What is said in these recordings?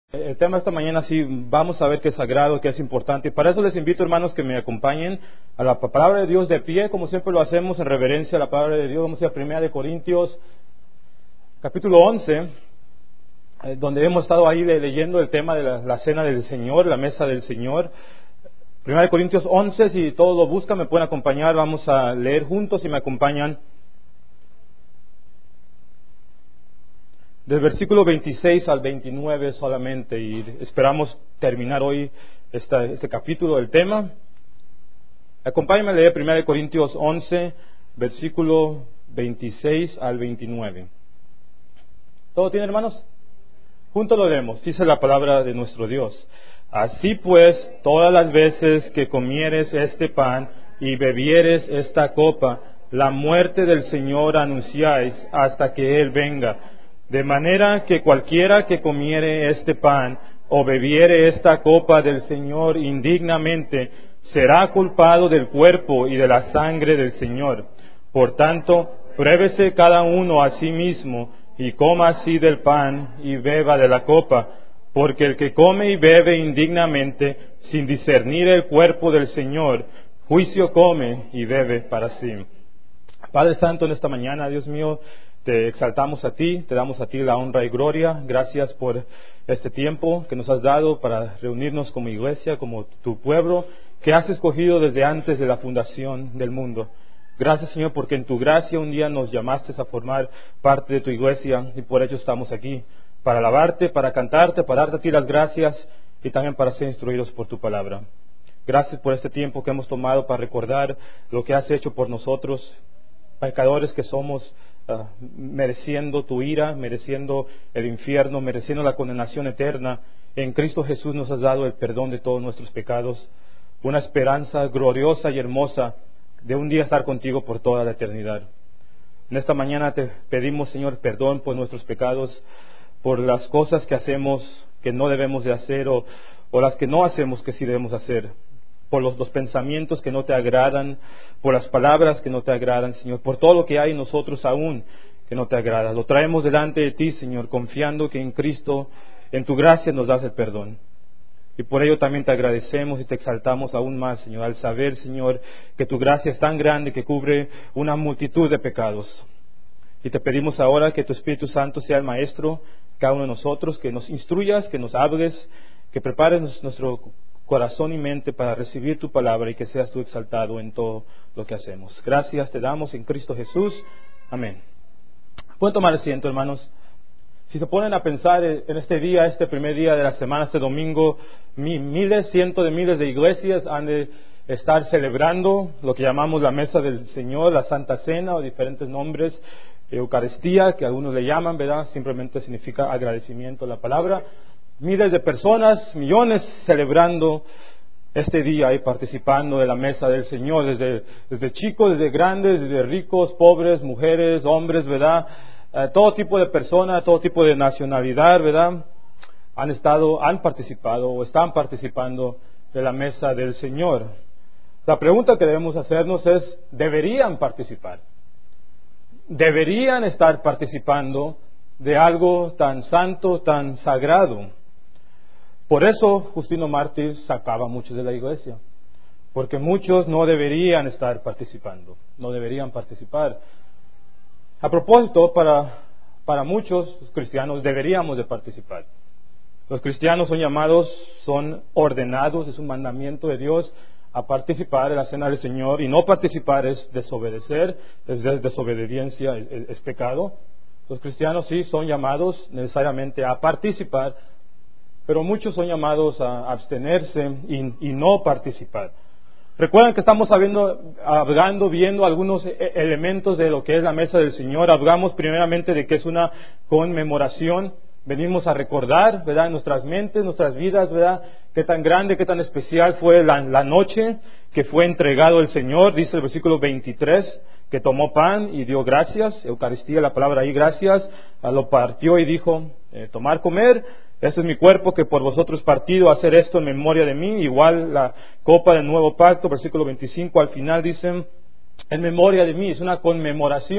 El tema esta mañana sí vamos a ver que es sagrado, que es importante. Y para eso les invito, hermanos, que me acompañen a la palabra de Dios de pie, como siempre lo hacemos en reverencia a la palabra de Dios. Vamos a ir a 1 Corintios, capítulo 11, donde hemos estado ahí leyendo el tema de la cena del Señor, la mesa del Señor. 1 Corintios 11, si todos lo buscan, me pueden acompañar. Vamos a leer juntos y me acompañan. Del versículo 26 al 29 solamente, y esperamos terminar hoy este capítulo del tema. Acompáñenme a leer 1 Corintios 11, versículo 26 al 29. ¿Todo tiene, hermanos? Juntos lo leemos. Dice la palabra de nuestro Dios. Así pues, todas las veces que comieres este pan y bebieres esta copa, la muerte del Señor anunciáis hasta que Él venga. De manera que cualquiera que comiere este pan o bebiere esta copa del Señor indignamente, será culpado del cuerpo y de la sangre del Señor. Por tanto, pruébese cada uno a sí mismo y coma así del pan y beba de la copa, porque el que come y bebe indignamente, sin discernir el cuerpo del Señor, juicio come y bebe para sí. Padre Santo, en esta mañana, Dios mío, te exaltamos a ti, te damos a ti la honra y gloria. Gracias por este tiempo que nos has dado para reunirnos como iglesia, como tu pueblo, que has escogido desde antes de la fundación del mundo. Gracias, Señor, porque en tu gracia un día nos llamaste a formar parte de tu iglesia y por ello estamos aquí, para alabarte, para cantarte, para darte a ti las gracias y también para ser instruidos por tu palabra. Gracias por este tiempo que hemos tomado para recordar lo que has hecho por nosotros, pecadores que somos, mereciendo tu ira, mereciendo el infierno, mereciendo la condenación eterna. En Cristo Jesús nos has dado el perdón de todos nuestros pecados, una esperanza gloriosa y hermosa de un día estar contigo por toda la eternidad. En esta mañana te pedimos, Señor, perdón por nuestros pecados, por las cosas que hacemos que no debemos de hacer o las que no hacemos que sí debemos hacer, por los pensamientos que no te agradan, por las palabras que no te agradan, Señor, por todo lo que hay en nosotros aún que no te agrada. Lo traemos delante de ti, Señor, confiando que en Cristo, en tu gracia nos das el perdón. Y por ello también te agradecemos y te exaltamos aún más, Señor, al saber, Señor, que tu gracia es tan grande que cubre una multitud de pecados. Y te pedimos ahora que tu Espíritu Santo sea el Maestro, cada uno de nosotros, que nos instruyas, que nos hables, que prepares nuestro corazón y mente para recibir tu palabra y que seas tú exaltado en todo lo que hacemos. Gracias te damos en Cristo Jesús. Amén. Pueden tomar asiento, hermanos. Si se ponen a pensar en este día, este primer día de la semana, este domingo, cientos de miles de iglesias han de estar celebrando lo que llamamos la mesa del Señor, la Santa Cena o diferentes nombres, Eucaristía, que algunos le llaman, ¿verdad? Simplemente significa agradecimiento a la palabra. Miles de personas, millones celebrando este día y participando de la mesa del Señor, desde chicos, desde grandes, desde ricos, pobres, mujeres, hombres, ¿verdad? Todo tipo de personas, todo tipo de nacionalidad, ¿verdad? Han participado o están participando de la mesa del Señor. La pregunta que debemos hacernos es, ¿deberían participar? ¿Deberían estar participando de algo tan santo, tan sagrado? Por eso Justino Mártir sacaba a muchos de la iglesia, porque muchos no deberían estar participando, no deberían participar. A propósito, para muchos cristianos deberíamos de participar. Los cristianos son llamados, son ordenados, es un mandamiento de Dios a participar en la cena del Señor, y no participar es desobedecer, es desobediencia, es pecado. Los cristianos sí son llamados necesariamente a participar, pero muchos son llamados a abstenerse y no participar. Recuerden que estamos viendo algunos elementos de lo que es la mesa del Señor. Hablamos primeramente de que es una conmemoración. Venimos a recordar, ¿verdad?, en nuestras mentes, nuestras vidas, ¿verdad?, qué tan grande, qué tan especial fue la noche que fue entregado el Señor. Dice el versículo 23, que tomó pan y dio gracias, Eucaristía, la palabra ahí, gracias, lo partió y dijo, tomar, comer, este es mi cuerpo que por vosotros partido, hacer esto en memoria de mí. Igual la copa del nuevo pacto, versículo 25, al final dicen, en memoria de mí, es una conmemoración.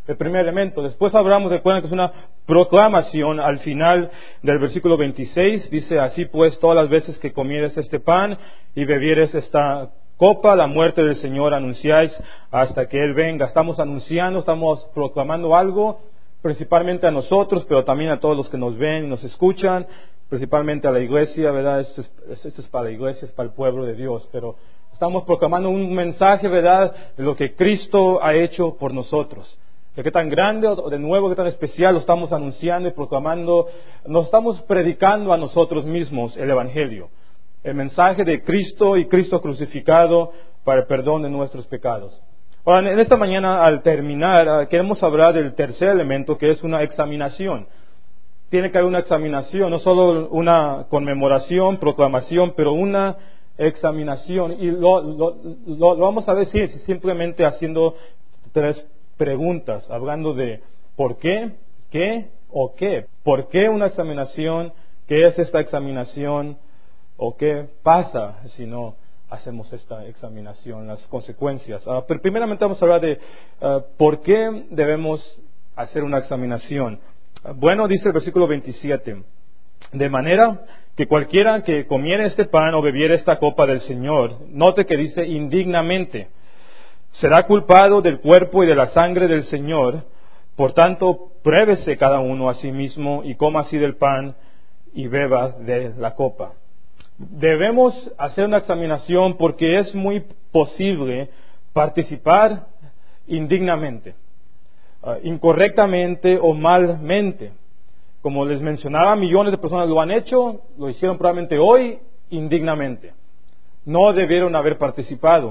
el primer elemento. Después hablamos, recuerden que es una proclamación al final del versículo 26. Dice, así pues, todas las veces que comieres este pan y bebieres esta copa, la muerte del Señor anunciáis hasta que Él venga. Estamos anunciando, estamos proclamando algo, principalmente a nosotros, pero también a todos los que nos ven y nos escuchan, principalmente a la iglesia, ¿verdad? Esto es para la iglesia, es para el pueblo de Dios, pero estamos proclamando un mensaje, ¿verdad?, de lo que Cristo ha hecho por nosotros. De qué tan grande o de nuevo, qué tan especial lo estamos anunciando y proclamando. Nos estamos predicando a nosotros mismos el Evangelio, el mensaje de Cristo y Cristo crucificado para el perdón de nuestros pecados. Ahora, en esta mañana, al terminar, queremos hablar del tercer elemento, que es una examinación. Tiene que haber una examinación, no solo una conmemoración, proclamación, pero una examinación. Y lo vamos a decir simplemente haciendo tres preguntas, hablando de por qué, qué o qué. ¿Por qué una examinación? ¿Qué es esta examinación? ¿O qué pasa si no hacemos esta examinación? Las consecuencias. Pero primeramente vamos a hablar de por qué debemos hacer una examinación. Bueno, dice el versículo 27, de manera que cualquiera que comiere este pan o bebiere esta copa del Señor, note que dice indignamente, será culpado del cuerpo y de la sangre del Señor. Por tanto, pruébese cada uno a sí mismo y coma así del pan y beba de la copa. Debemos hacer una examinación porque es muy posible participar indignamente, incorrectamente o malmente. Como les mencionaba, millones de personas lo han hecho, lo hicieron probablemente hoy indignamente. No debieron haber participado.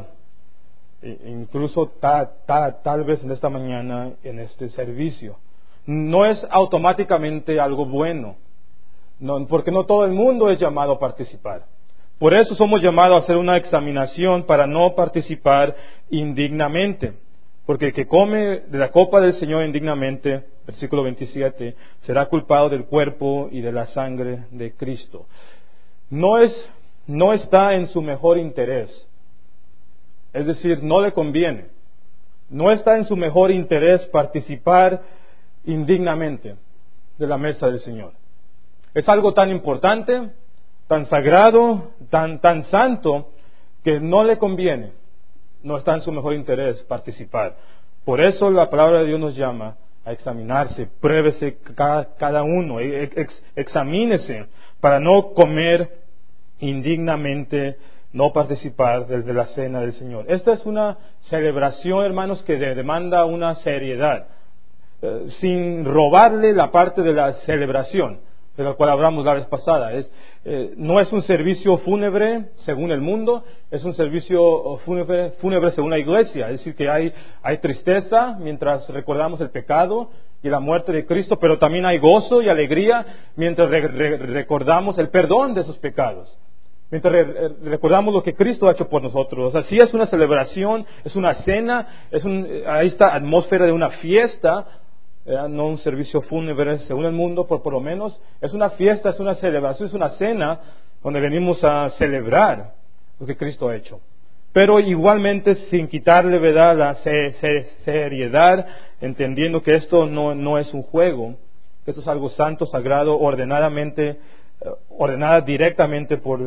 Incluso tal vez en esta mañana en este servicio. No es automáticamente algo bueno, porque no todo el mundo es llamado a participar. Por eso somos llamados a hacer una examinación para no participar indignamente. Porque el que come de la copa del Señor indignamente, versículo 27, será culpado del cuerpo y de la sangre de Cristo. No está en su mejor interés. Es decir, no le conviene. No está en su mejor interés participar indignamente de la mesa del Señor. Es algo tan importante, tan sagrado, tan santo, que no le conviene. No está en su mejor interés participar. Por eso la palabra de Dios nos llama a examinarse, pruébese cada uno, examínese para no comer indignamente, no participar de la cena del Señor. Esta es una celebración, hermanos, que demanda una seriedad, sin robarle la parte de la celebración, de la cual hablamos la vez pasada. No es un servicio fúnebre según el mundo, es un servicio fúnebre según la iglesia. Es decir, que hay tristeza mientras recordamos el pecado y la muerte de Cristo, pero también hay gozo y alegría mientras recordamos el perdón de esos pecados. Mientras recordamos lo que Cristo ha hecho por nosotros. Así es una celebración, es una cena, ahí está atmósfera de una fiesta, no un servicio fúnebre según el mundo, por lo menos. Es una fiesta, es una celebración, es una cena donde venimos a celebrar lo que Cristo ha hecho. Pero igualmente sin quitarle, ¿verdad?, la seriedad, entendiendo que esto no es un juego, que esto es algo santo, sagrado, ordenada directamente por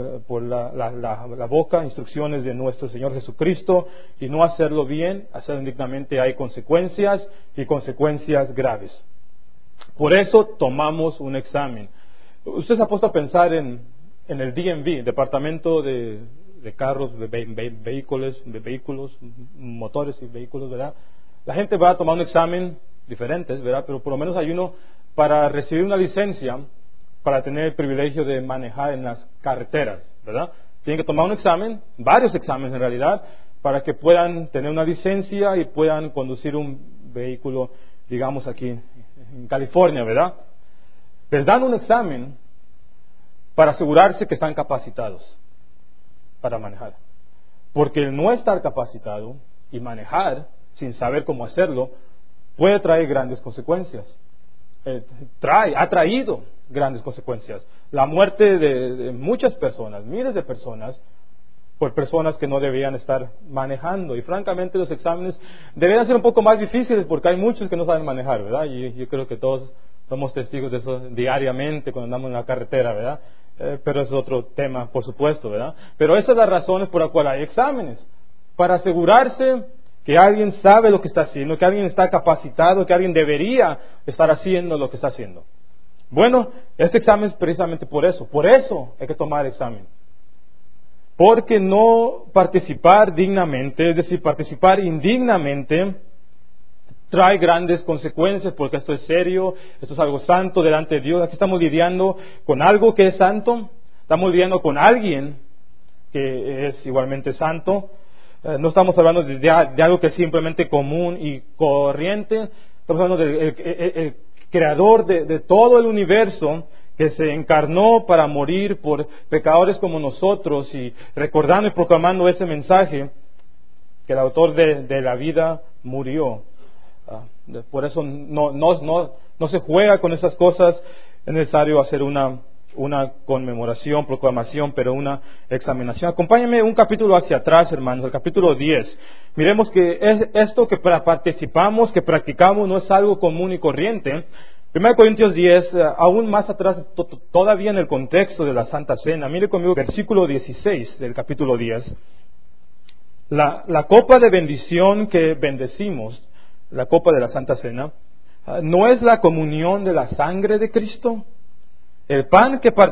la boca, instrucciones de nuestro Señor Jesucristo, y no hacerlo bien, hacerlo indignamente, hay consecuencias y consecuencias graves. Por eso tomamos un examen. Usted se ha puesto a pensar en el DMV, Departamento de Carros, de vehículos, motores y vehículos, ¿verdad? La gente va a tomar un examen diferentes, ¿verdad? Pero por lo menos hay uno para recibir una licencia, para tener el privilegio de manejar en las carreteras, ¿verdad? Tienen que tomar un examen, varios exámenes en realidad, para que puedan tener una licencia y puedan conducir un vehículo, digamos aquí en California, ¿verdad? Les dan un examen para asegurarse que están capacitados para manejar. Porque el no estar capacitado y manejar sin saber cómo hacerlo puede traer grandes consecuencias. Ha traído grandes consecuencias. La muerte de muchas personas, miles de personas, por personas que no debían estar manejando. Y francamente los exámenes deberían ser un poco más difíciles porque hay muchos que no saben manejar, ¿verdad? Y yo creo que todos somos testigos de eso diariamente cuando andamos en la carretera, ¿verdad? Pero es otro tema, por supuesto, ¿verdad? Pero esas son las razones por las cuales hay exámenes, para asegurarse que alguien sabe lo que está haciendo, que alguien está capacitado, que alguien debería estar haciendo lo que está haciendo. Bueno, este examen es precisamente por eso hay que tomar el examen. Porque no participar dignamente, es decir, participar indignamente, trae grandes consecuencias, porque esto es serio, esto es algo santo delante de Dios. Aquí estamos lidiando con algo que es santo, estamos lidiando con alguien que es igualmente santo. No estamos hablando de algo que es simplemente común y corriente, estamos hablando del creador de todo el universo, que se encarnó para morir por pecadores como nosotros, y recordando y proclamando ese mensaje, que el autor de la vida murió. Por eso no se juega con esas cosas. Es necesario hacer una conmemoración, proclamación, pero una examinación. Acompáñenme un capítulo hacia atrás, hermanos, el capítulo 10. Miremos que esto que participamos, que practicamos, no es algo común y corriente. 1 Corintios 10, aún más atrás, todavía en el contexto de la Santa Cena. Mire conmigo, versículo 16 del capítulo 10. La copa de bendición que bendecimos, la copa de la Santa Cena, ¿no es la comunión de la sangre de Cristo? El pan que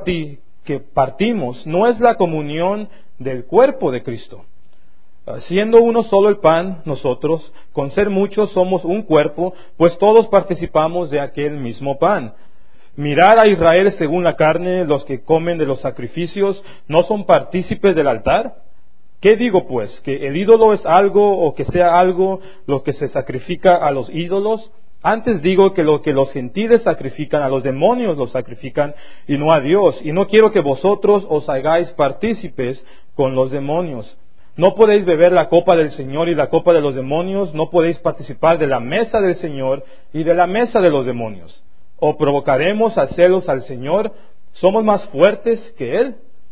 partimos no es la comunión del cuerpo de Cristo. Siendo uno solo el pan, nosotros, con ser muchos, somos un cuerpo, pues todos participamos de aquel mismo pan. Mirad a Israel según la carne, los que comen de los sacrificios, ¿no son partícipes del altar? ¿Qué digo pues? ¿Que el ídolo es algo o que sea algo lo que se sacrifica a los ídolos? Antes digo que lo que los gentiles sacrifican, a los demonios los sacrifican y no a Dios. Y no quiero que vosotros os hagáis partícipes con los demonios. No podéis beber la copa del Señor y la copa de los demonios, no podéis participar de la mesa del Señor y de la mesa de los demonios. ¿O provocaremos a celos al Señor? ¿Somos más fuertes que Él?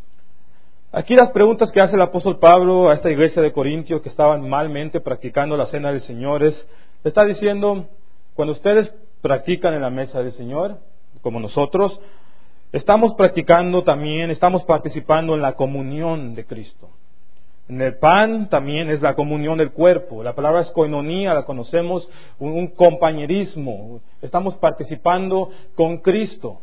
Aquí las preguntas que hace el apóstol Pablo a esta iglesia de Corintios que estaban malmente practicando la cena del Señor está diciendo, cuando ustedes practican en la mesa del Señor, como nosotros, estamos practicando también, estamos participando en la comunión de Cristo. En el pan también es la comunión del cuerpo. La palabra es koinonía, la conocemos, un compañerismo. Estamos participando con Cristo.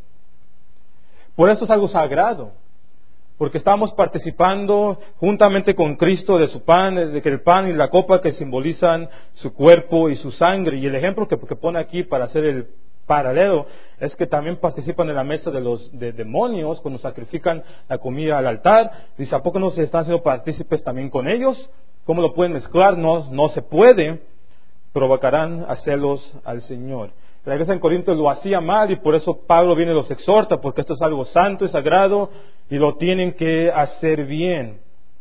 Por eso es algo sagrado, porque estamos participando juntamente con Cristo de su pan, de que el pan y la copa que simbolizan su cuerpo y su sangre. Y el ejemplo que pone aquí para hacer el paralelo es que también participan en la mesa de los demonios cuando sacrifican la comida al altar. Dice, ¿a poco no se están haciendo partícipes también con ellos? ¿Cómo lo pueden mezclar? No se puede. Provocarán a celos al Señor. La iglesia en Corinto lo hacía mal y por eso Pablo viene y los exhorta, porque esto es algo santo y sagrado y lo tienen que hacer bien.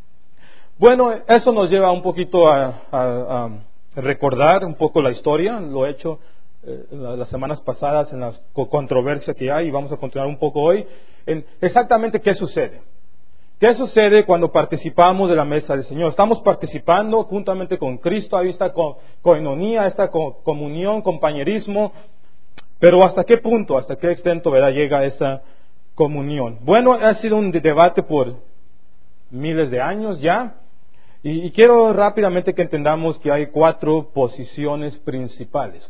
Bueno, eso nos lleva un poquito a recordar un poco la historia. Lo he hecho las semanas pasadas en la controversia que hay y vamos a continuar un poco hoy en exactamente qué sucede. ¿Qué sucede cuando participamos de la mesa del Señor? Estamos participando juntamente con Cristo, ahí está koinonía, esta comunión, compañerismo, pero ¿hasta qué punto, hasta qué extent, ¿verdad?, llega esa comunión? Bueno, ha sido un debate por miles de años ya, y quiero rápidamente que entendamos que hay cuatro posiciones principales.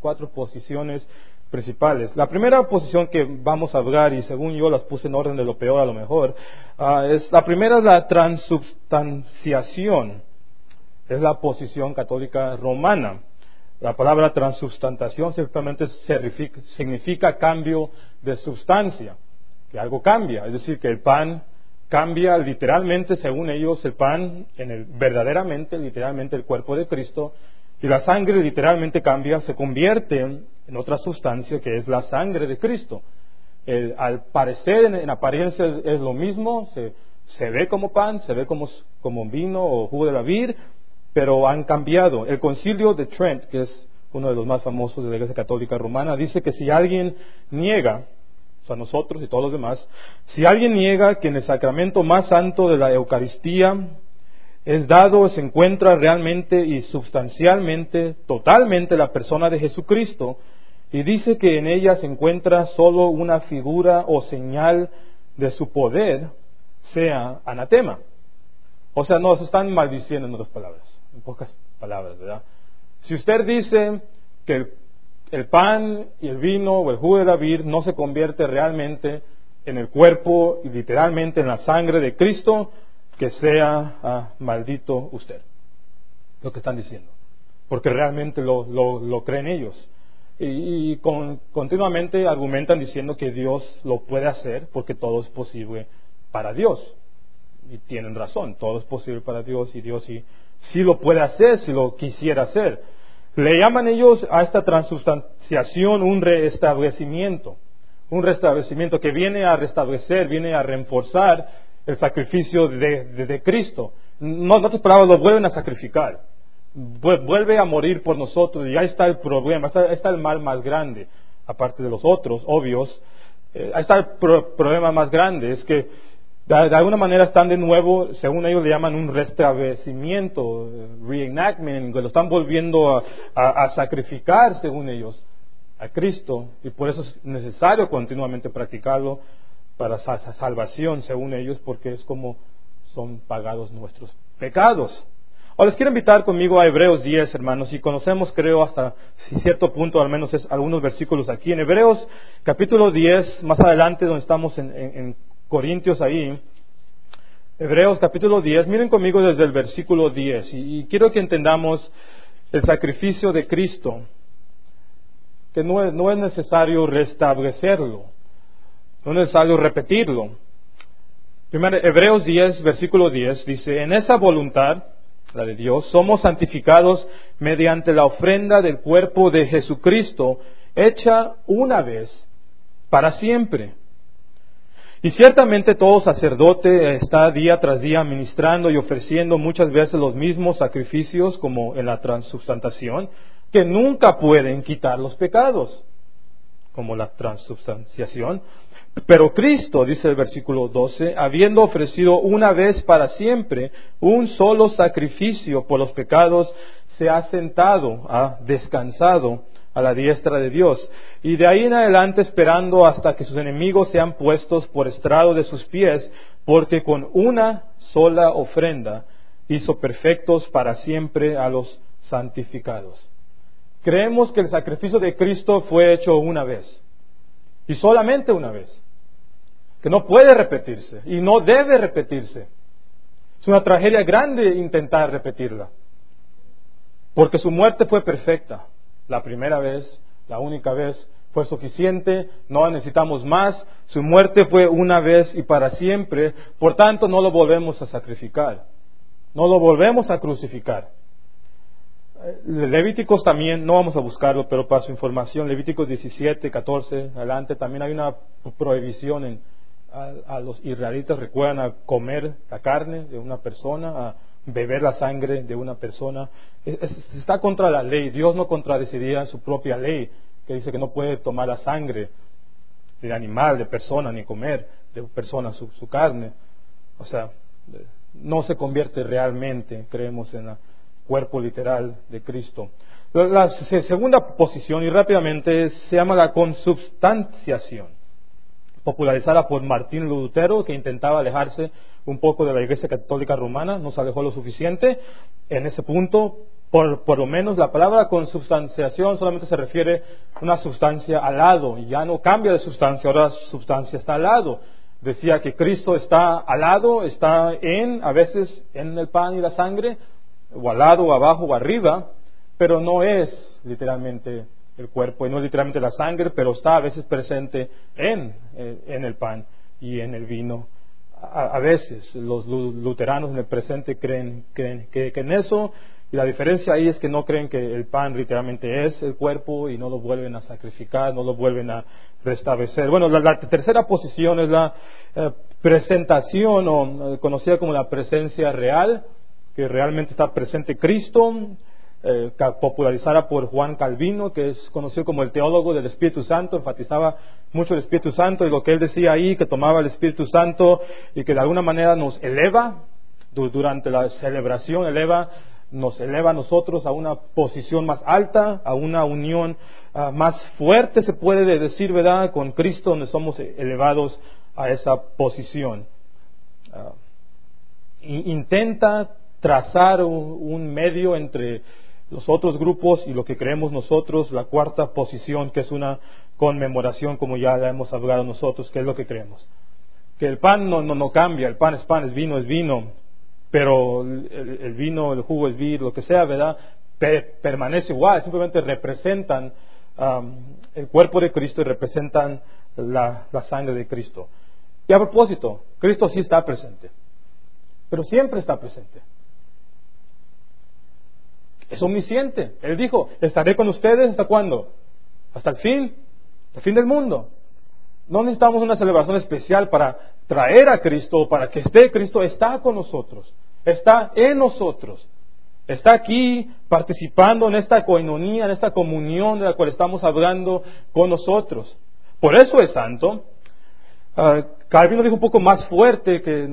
La primera posición que vamos a hablar, y según yo las puse en orden de lo peor a lo mejor, la primera es la transubstanciación. Es la posición católica romana. La palabra transubstanciación simplemente significa cambio de sustancia, que algo cambia, es decir, que el pan cambia literalmente, según ellos, el pan verdaderamente, literalmente el cuerpo de Cristo, y la sangre literalmente cambia, se convierte en otra sustancia que es la sangre de Cristo. Al parecer, en apariencia es lo mismo, se ve como pan, se ve como vino o jugo de la vid, pero han cambiado. El Concilio de Trent, que es uno de los más famosos de la Iglesia Católica Romana, dice que si alguien niega, o sea, nosotros y todos los demás, si alguien niega que en el sacramento más santo de la Eucaristía es dado, se encuentra realmente y sustancialmente, totalmente la persona de Jesucristo, y dice que en ella se encuentra solo una figura o señal de su poder, sea anatema. O sea, nos están maldiciendo en otras palabras, en pocas palabras, ¿verdad? Si usted dice que el pan y el vino o el jugo de la vid no se convierte realmente en el cuerpo y literalmente en la sangre de Cristo, que sea maldito usted. Lo que están diciendo. Porque realmente lo creen ellos. Y continuamente argumentan diciendo que Dios lo puede hacer porque todo es posible para Dios. Y tienen razón, todo es posible para Dios y Dios sí lo puede hacer si lo quisiera hacer. Le llaman ellos a esta transubstanciación un restablecimiento que viene a restablecer, viene a reforzar el sacrificio de Cristo. No, en otras palabras, lo vuelven a sacrificar. Vuelve a morir por nosotros y ahí está el problema, ahí está el mal más grande, aparte de los otros, obvios. Ahí está el problema más grande, es que de alguna manera están de nuevo, según ellos le llaman un restablecimiento, reenactment, lo están volviendo a sacrificar, según ellos, a Cristo, y por eso es necesario continuamente practicarlo para salvación, según ellos, porque es como son pagados nuestros pecados. Ahora les quiero invitar conmigo a Hebreos 10, hermanos, y conocemos, creo, hasta cierto punto, al menos algunos versículos aquí. En Hebreos capítulo 10, más adelante, donde estamos en Corintios ahí, Hebreos capítulo 10, miren conmigo desde el versículo 10, y quiero que entendamos el sacrificio de Cristo, que no es necesario restablecerlo, no es necesario repetirlo. Primero, Hebreos 10, versículo 10, dice, en esa voluntad, la de Dios, somos santificados mediante la ofrenda del cuerpo de Jesucristo, hecha una vez para siempre. Y ciertamente todo sacerdote está día tras día ministrando y ofreciendo muchas veces los mismos sacrificios, como en la transubstanciación, que nunca pueden quitar los pecados, como la transubstanciación. Pero Cristo, dice el versículo 12, habiendo ofrecido una vez para siempre un solo sacrificio por los pecados, se ha sentado, ha descansado a la diestra de Dios, y de ahí en adelante esperando hasta que sus enemigos sean puestos por estrado de sus pies, porque con una sola ofrenda hizo perfectos para siempre a los santificados. Creemos que el sacrificio de Cristo fue hecho una vez, y solamente una vez, que no puede repetirse, y no debe repetirse. Es una tragedia grande intentar repetirla, porque su muerte fue perfecta. La primera vez, la única vez, fue suficiente, no necesitamos más. Su muerte fue una vez y para siempre, por tanto no lo volvemos a sacrificar, no lo volvemos a crucificar. Levíticos también, no vamos a buscarlo, pero para su información, Levíticos 17, 14, adelante, también hay una prohibición a los israelitas, recuerdan, a comer la carne de una persona, a beber la sangre de una persona. Está contra la ley. Dios no contradeciría su propia ley, que dice que no puede tomar la sangre de animal, de persona, ni comer de persona su carne. O sea, no se convierte realmente, creemos, en el cuerpo literal de Cristo. La segunda posición, y rápidamente, se llama la consubstanciación, popularizada por Martín Lutero, que intentaba alejarse un poco de la Iglesia Católica Romana, no se alejó lo suficiente. En ese punto, por lo menos, la palabra consubstanciación solamente se refiere a una sustancia al lado, y ya no cambia de sustancia, ahora la sustancia está al lado. Decía que Cristo está al lado, está a veces en el pan y la sangre, o al lado, o abajo, o arriba, pero no es literalmente el cuerpo, y no es literalmente la sangre, pero está a veces presente en el pan y en el vino. A veces los luteranos en el presente creen que en eso, y la diferencia ahí es que no creen que el pan literalmente es el cuerpo y no lo vuelven a sacrificar, no lo vuelven a restablecer. Bueno, la tercera posición es la presentación, o conocida como la presencia real, que realmente está presente Cristo, popularizada por Juan Calvino, que es conocido como el teólogo del Espíritu Santo. Enfatizaba mucho el Espíritu Santo y lo que él decía ahí, que tomaba el Espíritu Santo y que de alguna manera nos eleva durante la celebración nos eleva a nosotros a una posición más alta, a una unión más fuerte, se puede decir, ¿verdad?, con Cristo, donde somos elevados a esa posición. Intenta trazar un medio entre los otros grupos y lo que creemos nosotros, la cuarta posición, que es una conmemoración, como ya la hemos hablado nosotros, que es lo que creemos. Que el pan no cambia, el pan, es vino, pero el vino, el jugo, el vino, lo que sea, ¿verdad?, permanece igual, simplemente representan el cuerpo de Cristo y representan la sangre de Cristo. Y a propósito, Cristo sí está presente, pero siempre está presente. Es omnisciente. Él dijo, estaré con ustedes ¿hasta cuándo? Hasta el fin del mundo. No necesitamos una celebración especial para traer a Cristo, para que esté Cristo. Está con nosotros, está en nosotros, está aquí participando en esta coinonía, en esta comunión de la cual estamos hablando con nosotros. Por eso es santo. Calvino dijo un poco más fuerte que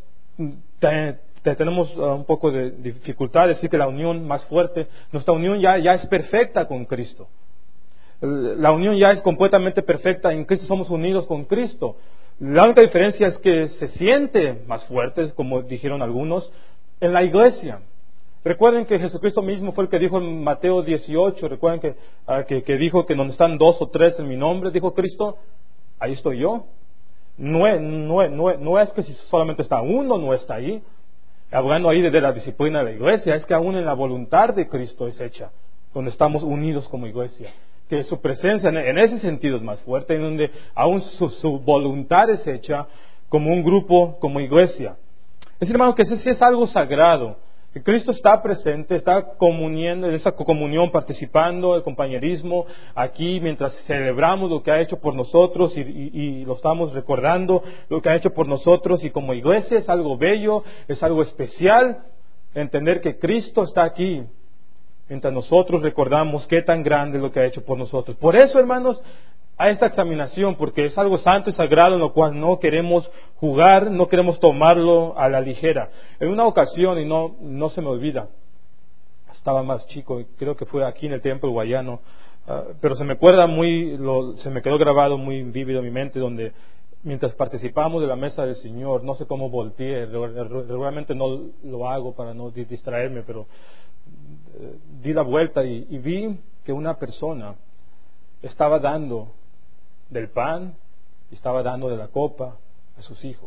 tenemos un poco de dificultad de decir que la unión más fuerte, nuestra unión ya es perfecta con Cristo. La unión ya es completamente perfecta, en Cristo somos unidos con Cristo. La única diferencia es que se siente más fuerte, como dijeron algunos, en la iglesia. Recuerden que Jesucristo mismo fue el que dijo en Mateo 18, recuerden que dijo que donde están 2 o 3 en mi nombre, dijo Cristo, ahí estoy yo. No es que si solamente está uno, no está ahí. Hablando ahí de la disciplina de la iglesia, es que aún en la voluntad de Cristo es hecha, donde estamos unidos como iglesia. Que su presencia en ese sentido es más fuerte, en donde aún su voluntad es hecha como un grupo, como iglesia. Es decir, hermano, que ese es algo sagrado. Que Cristo está presente, está comuniendo, en esa comunión, participando, el compañerismo, aquí mientras celebramos lo que ha hecho por nosotros y lo estamos recordando, lo que ha hecho por nosotros, y como iglesia es algo bello, es algo especial, entender que Cristo está aquí, mientras nosotros recordamos qué tan grande es lo que ha hecho por nosotros. Por eso, hermanos, a esta examinación, porque es algo santo y sagrado en lo cual no queremos jugar, no queremos tomarlo a la ligera. En una ocasión, y no se me olvida, estaba más chico, creo que fue aquí en el templo guayano, pero se me quedó grabado muy vívido en mi mente, donde mientras participamos de la mesa del Señor, no sé cómo volteé, realmente no lo hago para no distraerme, pero di la vuelta y vi que una persona estaba dando del pan y estaba dando de la copa a sus hijos.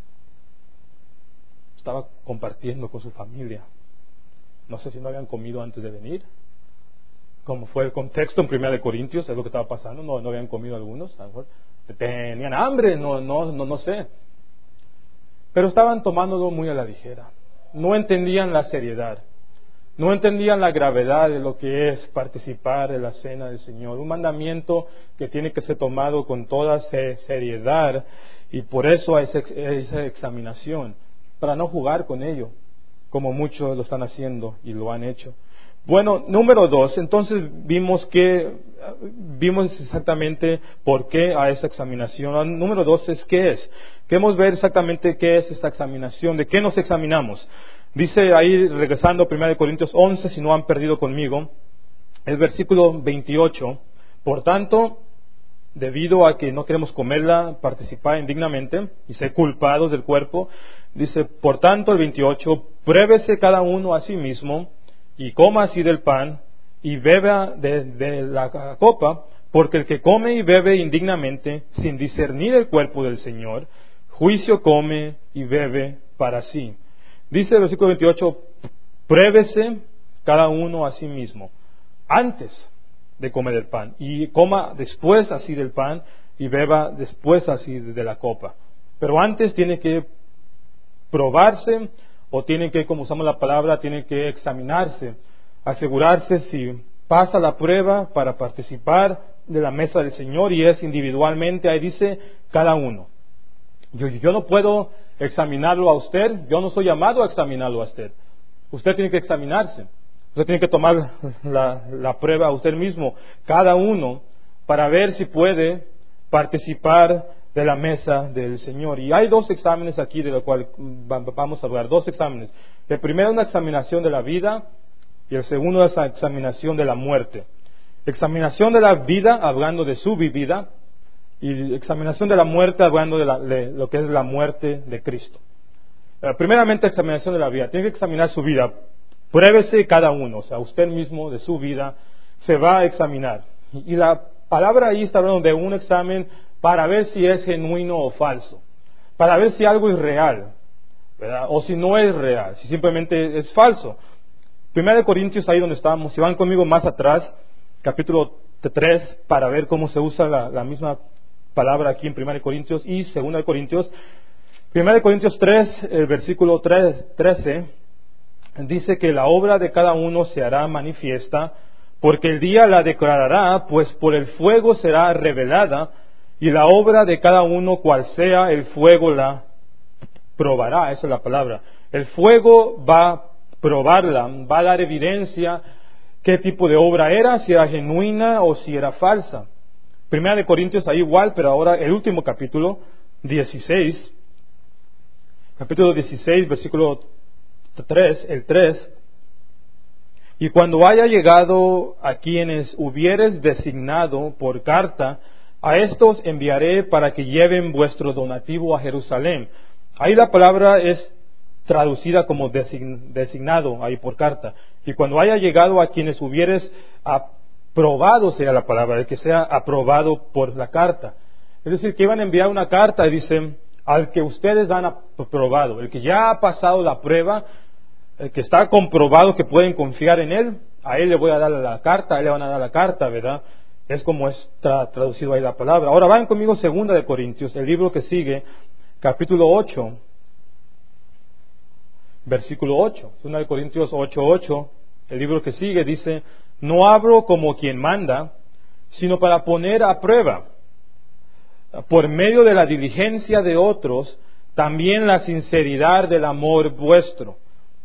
Estaba compartiendo con su familia. No sé si no habían comido antes de venir, como fue el contexto en 1 Corintios, es lo que estaba pasando, no habían comido algunos, a lo mejor tenían hambre, no sé. Pero estaban tomándolo muy a la ligera. No entendían la seriedad. No entendían la gravedad de lo que es participar de la cena del Señor. Un mandamiento que tiene que ser tomado con toda seriedad, y por eso esa examinación, para no jugar con ello, como muchos lo están haciendo y lo han hecho. Bueno, número 2, entonces vimos exactamente por qué a esa examinación. Número 2 es qué es. Queremos ver exactamente qué es esta examinación, de qué nos examinamos. Dice ahí, regresando a 1 Corintios 11, si no han perdido conmigo, el versículo 28, por tanto, debido a que no queremos comerla, participar indignamente y ser culpados del cuerpo, dice, por tanto, el 28, pruébese cada uno a sí mismo y coma así del pan y beba de la copa, porque el que come y bebe indignamente, sin discernir el cuerpo del Señor, juicio come y bebe para sí. Dice el versículo 28, pruébese cada uno a sí mismo, antes de comer el pan, y coma después así del pan, y beba después así de la copa. Pero antes tiene que probarse, o tiene que, como usamos la palabra, tiene que examinarse, asegurarse si pasa la prueba para participar de la mesa del Señor, y es individualmente, ahí dice, cada uno. Yo no puedo examinarlo a usted, yo no soy llamado a examinarlo a usted. Usted tiene que examinarse, usted tiene que tomar la prueba a usted mismo, cada uno, para ver si puede participar de la mesa del Señor. Y hay dos exámenes aquí de lo cual vamos a hablar, dos exámenes. El primero es una examinación de la vida y el segundo es la examinación de la muerte. Examinación de la vida, hablando de su vida, y examinación de la muerte, hablando de lo que es la muerte de Cristo. Primeramente, examinación de la vida. Tiene que examinar su vida. Pruébese cada uno, o sea, usted mismo de su vida se va a examinar. Y la palabra ahí está hablando de un examen para ver si es genuino o falso, para ver si algo es real, ¿verdad? O si no es real, si simplemente es falso. 1 Corintios, ahí donde estábamos, si van conmigo más atrás, capítulo 3, para ver cómo se usa la misma palabra aquí en 1 Corintios y 2 Corintios. 1 Corintios 3, el versículo 13, dice que la obra de cada uno se hará manifiesta, porque el día la declarará, pues por el fuego será revelada, y la obra de cada uno, cual sea, el fuego la probará. Esa es la palabra. El fuego va a probarla, va a dar evidencia qué tipo de obra era, si era genuina o si era falsa. 1 Corintios ahí igual, pero ahora el último capítulo, 16, capítulo 16, versículo 3, el 3. Y cuando haya llegado a quienes hubieres designado por carta, a estos enviaré para que lleven vuestro donativo a Jerusalén. Ahí la palabra es traducida como designado, ahí por carta. Y cuando haya llegado a quienes hubieres aprobado, sea la palabra, el que sea aprobado por la carta. Es decir, que iban a enviar una carta y dicen, al que ustedes han aprobado, el que ya ha pasado la prueba, el que está comprobado que pueden confiar en él, a él le voy a dar la carta, a él le van a dar la carta, ¿verdad? Es como es traducido ahí la palabra. Ahora vayan conmigo 2 Corintios, el libro que sigue, capítulo 8, versículo 8. 2 Corintios 8, el libro que sigue dice, no hablo como quien manda, sino para poner a prueba, por medio de la diligencia de otros, también la sinceridad del amor vuestro.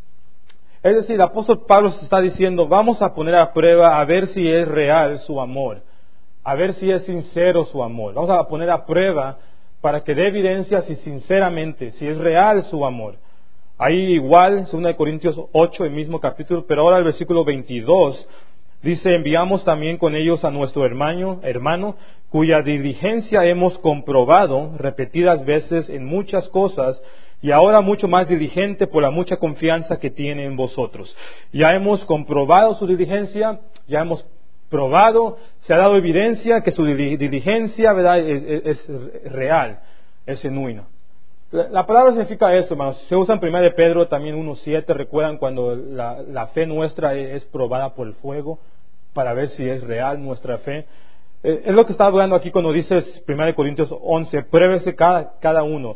Es decir, el apóstol Pablo se está diciendo, vamos a poner a prueba a ver si es real su amor, a ver si es sincero su amor. Vamos a poner a prueba para que dé evidencia si sinceramente, si es real su amor. Ahí igual, 2 Corintios 8, el mismo capítulo, pero ahora el versículo 22, dice, enviamos también con ellos a nuestro hermano, cuya diligencia hemos comprobado repetidas veces en muchas cosas, y ahora mucho más diligente por la mucha confianza que tiene en vosotros. Ya hemos comprobado su diligencia, ya hemos probado, se ha dado evidencia que su diligencia, ¿verdad?, es real, es genuina. La palabra significa esto, hermanos. Se usa en 1 Pedro también 1:7. ¿Recuerdan cuando la fe nuestra es probada por el fuego para ver si es real nuestra fe? Es lo que está hablando aquí cuando dices 1 Corintios 11, pruébese cada uno.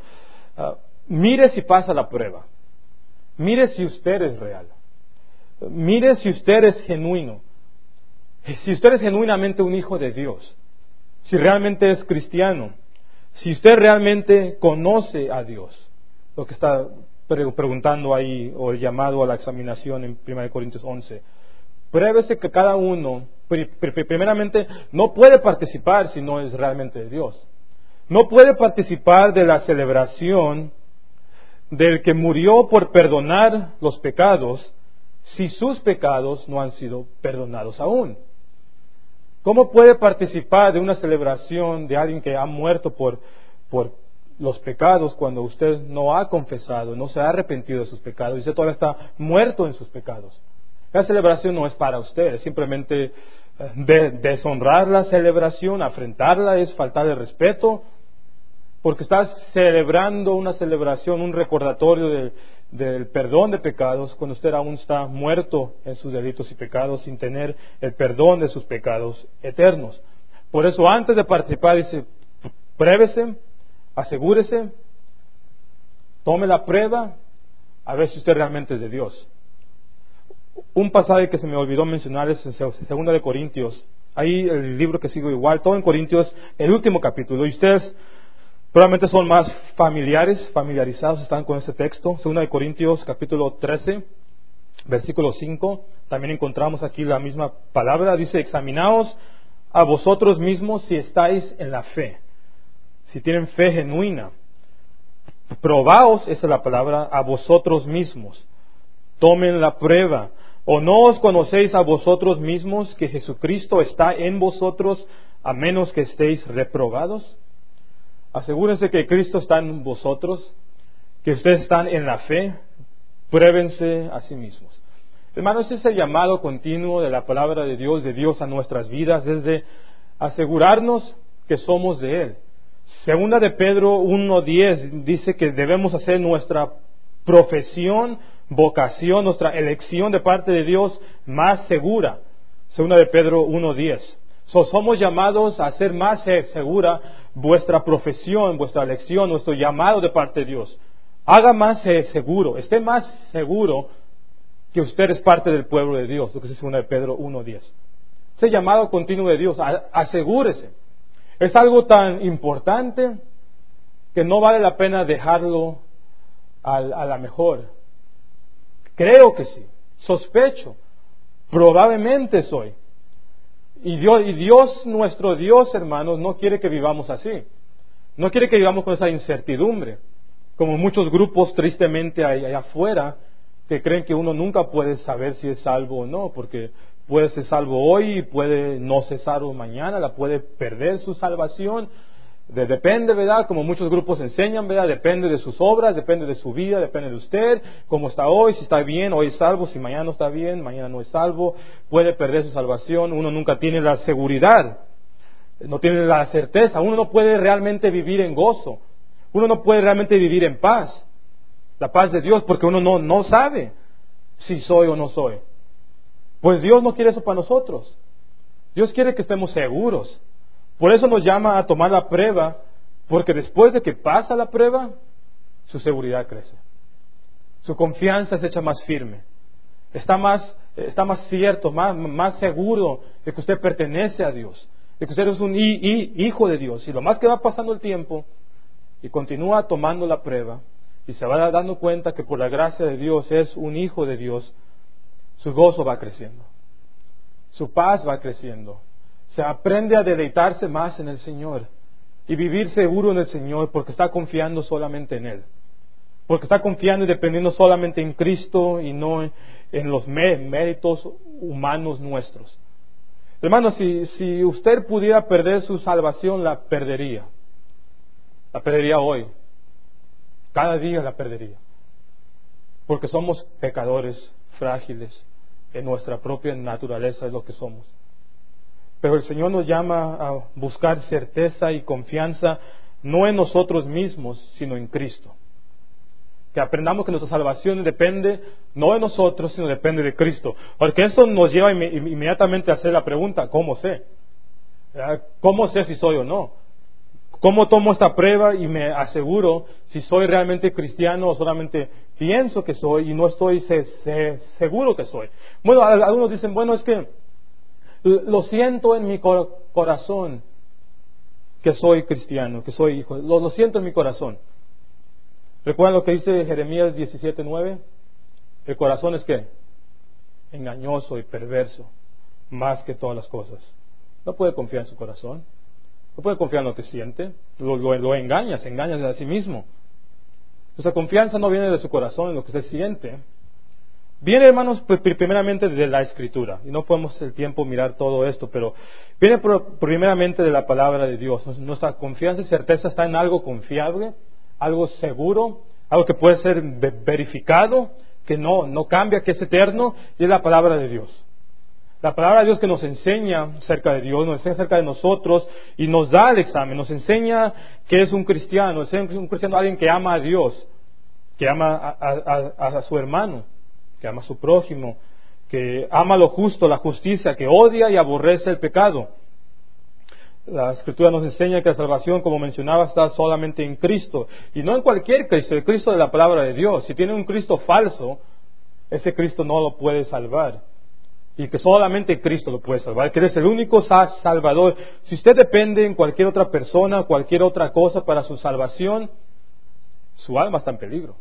Mire si pasa la prueba. Mire si usted es real. Mire si usted es genuino. Si usted es genuinamente un hijo de Dios. Si realmente es cristiano. Si usted realmente conoce a Dios. Lo que está preguntando ahí, o el llamado a la examinación en 1 Corintios 11. Pruébese que cada uno, primeramente, no puede participar si no es realmente de Dios. No puede participar de la celebración del que murió por perdonar los pecados si sus pecados no han sido perdonados aún. ¿Cómo puede participar de una celebración de alguien que ha muerto por los pecados cuando usted no ha confesado, no se ha arrepentido de sus pecados y usted todavía está muerto en sus pecados? La celebración no es para usted, es simplemente deshonrar la celebración, afrentarla, es faltarle respeto, porque estás celebrando una celebración, un recordatorio del perdón de pecados, cuando usted aún está muerto en sus delitos y pecados, sin tener el perdón de sus pecados eternos. Por eso, antes de participar, dice, pruébese, asegúrese, tome la prueba, a ver si usted realmente es de Dios. Un pasaje que se me olvidó mencionar es en 2 Corintios. Ahí el libro que sigo igual, todo en Corintios, el último capítulo. Y ustedes probablemente son más familiarizados, están con este texto. 2 Corintios capítulo 13, versículo 5. También encontramos aquí la misma palabra. Dice, examinaos a vosotros mismos si estáis en la fe. si tienen fe genuina. Probaos, esa es la palabra, a vosotros mismos. Tomen la prueba. ¿O no os conocéis a vosotros mismos que Jesucristo está en vosotros, a menos que estéis reprobados? Asegúrense que Cristo está en vosotros, que ustedes están en la fe. Pruébense a sí mismos. Hermanos, ese llamado continuo de la palabra de Dios a nuestras vidas, es de asegurarnos que somos de Él. Segunda de Pedro 1:10 dice que debemos hacer nuestra profesión, vocación, nuestra elección de parte de Dios más segura. Segunda de Pedro 1:10. Somos llamados a hacer más segura vuestra profesión, vuestra elección, nuestro llamado de parte de Dios. Haga más seguro, esté más seguro que usted es parte del pueblo de Dios, lo que es segunda de Pedro 1:10. Ese llamado continuo de Dios, asegúrese. Es algo tan importante que no vale la pena dejarlo a la mejor. Creo que sí, sospecho, probablemente soy. Y Dios, nuestro Dios, hermanos, no quiere que vivamos así. No quiere que vivamos con esa incertidumbre. Como muchos grupos tristemente allá afuera que creen que uno nunca puede saber si es salvo o no, porque puede ser salvo hoy y puede no ser salvo mañana, la puede perder su salvación. Depende, ¿verdad? Como muchos grupos enseñan, ¿verdad? Depende de sus obras, depende de su vida, depende de usted, cómo está hoy, si está bien, hoy es salvo, si mañana no está bien, mañana no es salvo, puede perder su salvación, uno nunca tiene la seguridad, no tiene la certeza, uno no puede realmente vivir en gozo, uno no puede realmente vivir en paz, la paz de Dios, porque uno no sabe si soy o no soy. Pues Dios no quiere eso para nosotros, Dios quiere que estemos seguros. Por eso nos llama a tomar la prueba, porque después de que pasa la prueba, su seguridad crece. Su confianza se echa más firme. Está más cierto, más seguro de que usted pertenece a Dios, de que usted es un hijo de Dios. Y lo más que va pasando el tiempo, y continúa tomando la prueba, y se va dando cuenta que por la gracia de Dios es un hijo de Dios, su gozo va creciendo. Su paz va creciendo. Se aprende a deleitarse más en el Señor y vivir seguro en el Señor porque está confiando solamente en Él. Porque está confiando y dependiendo solamente en Cristo y no en los méritos humanos nuestros. Hermanos, si usted pudiera perder su salvación, la perdería. La perdería hoy. Cada día la perdería. Porque somos pecadores frágiles. En nuestra propia naturaleza es lo que somos. Pero el Señor nos llama a buscar certeza y confianza no en nosotros mismos, sino en Cristo. Que aprendamos que nuestra salvación depende no de nosotros, sino depende de Cristo. Porque eso nos lleva inmediatamente a hacer la pregunta, ¿cómo sé? ¿Cómo sé si soy o no? ¿Cómo tomo esta prueba y me aseguro si soy realmente cristiano o solamente pienso que soy y no estoy seguro que soy? Bueno, algunos dicen, bueno, es que lo siento en mi corazón que soy cristiano, que soy hijo. Lo siento en mi corazón. ¿Recuerdan lo que dice Jeremías 17:9? El corazón es ¿qué? Engañoso y perverso, más que todas las cosas. No puede confiar en su corazón. No puede confiar en lo que siente. Lo engaña, se engaña a sí mismo. Nuestra confianza no viene de su corazón, en lo que se siente. Viene, hermanos, primeramente de la Escritura. Y no podemos el tiempo mirar todo esto, pero viene primeramente de la palabra de Dios. Nuestra confianza y certeza está en algo confiable, algo seguro, algo que puede ser verificado, que no cambia, que es eterno, y es la palabra de Dios. La palabra de Dios que nos enseña acerca de Dios, nos enseña acerca de nosotros y nos da el examen, nos enseña que es un cristiano, alguien que ama a Dios, que ama a su hermano, que ama a su prójimo, que ama lo justo, la justicia, que odia y aborrece el pecado. La Escritura nos enseña que la salvación, como mencionaba, está solamente en Cristo, y no en cualquier Cristo, el Cristo de la palabra de Dios. Si tiene un Cristo falso, ese Cristo no lo puede salvar, y que solamente Cristo lo puede salvar, que Él es el único Salvador. Si usted depende en cualquier otra persona, cualquier otra cosa para su salvación, su alma está en peligro.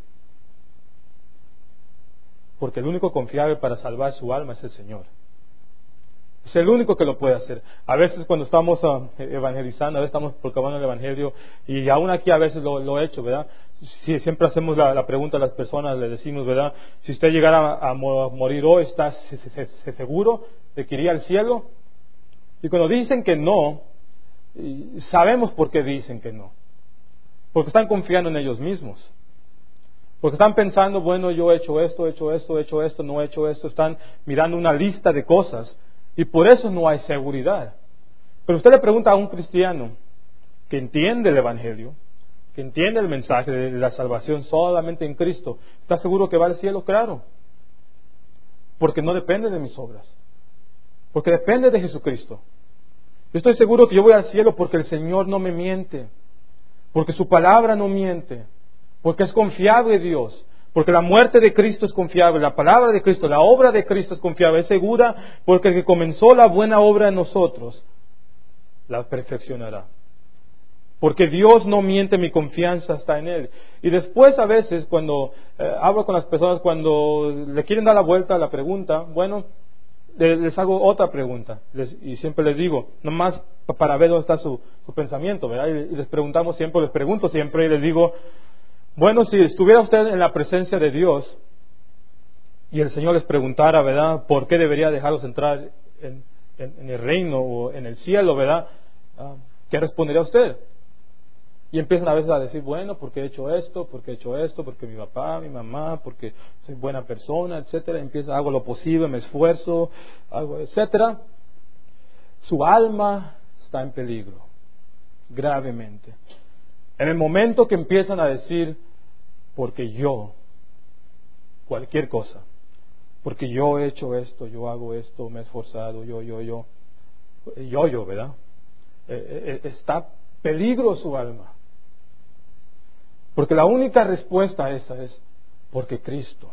Porque el único confiable para salvar su alma es el Señor. Es el único que lo puede hacer. A veces cuando estamos evangelizando, a veces estamos proclamando el Evangelio, y aún aquí a veces lo he hecho, ¿verdad? Si siempre hacemos la pregunta a las personas, le decimos, ¿verdad? Si usted llegara a morir hoy, ¿está seguro de que iría al cielo? Y cuando dicen que no, sabemos por qué dicen que no. Porque están confiando en ellos mismos. Porque están pensando, bueno, yo he hecho esto, no he hecho esto. Están mirando una lista de cosas. Y por eso no hay seguridad. Pero usted le pregunta a un cristiano que entiende el Evangelio, que entiende el mensaje de la salvación solamente en Cristo, ¿está seguro que va al cielo? Claro. Porque no depende de mis obras. Porque depende de Jesucristo. Yo estoy seguro que yo voy al cielo porque el Señor no me miente. Porque su palabra no miente. Porque es confiable Dios. Porque la muerte de Cristo es confiable, la palabra de Cristo, la obra de Cristo es confiable, es segura, porque el que comenzó la buena obra en nosotros, la perfeccionará. Porque Dios no miente, mi confianza está en Él. Y después a veces cuando hablo con las personas, cuando le quieren dar la vuelta a la pregunta, bueno, les hago otra pregunta. Y siempre les digo, nomás para ver dónde está su pensamiento, ¿verdad? Y les pregunto siempre y les digo, bueno, si estuviera usted en la presencia de Dios y el Señor les preguntara, ¿verdad?, ¿por qué debería dejarlos entrar en el reino o en el cielo, ¿verdad? ¿Qué respondería usted? Y empiezan a veces a decir, bueno, porque he hecho esto, porque mi papá, mi mamá, porque soy buena persona, etcétera. Hago lo posible, me esfuerzo, etcétera. Su alma está en peligro, gravemente. En el momento que empiezan a decir, porque yo, cualquier cosa, porque yo he hecho esto, yo hago esto, me he esforzado, yo, ¿verdad? Está peligro su alma. Porque la única respuesta a esa es, porque Cristo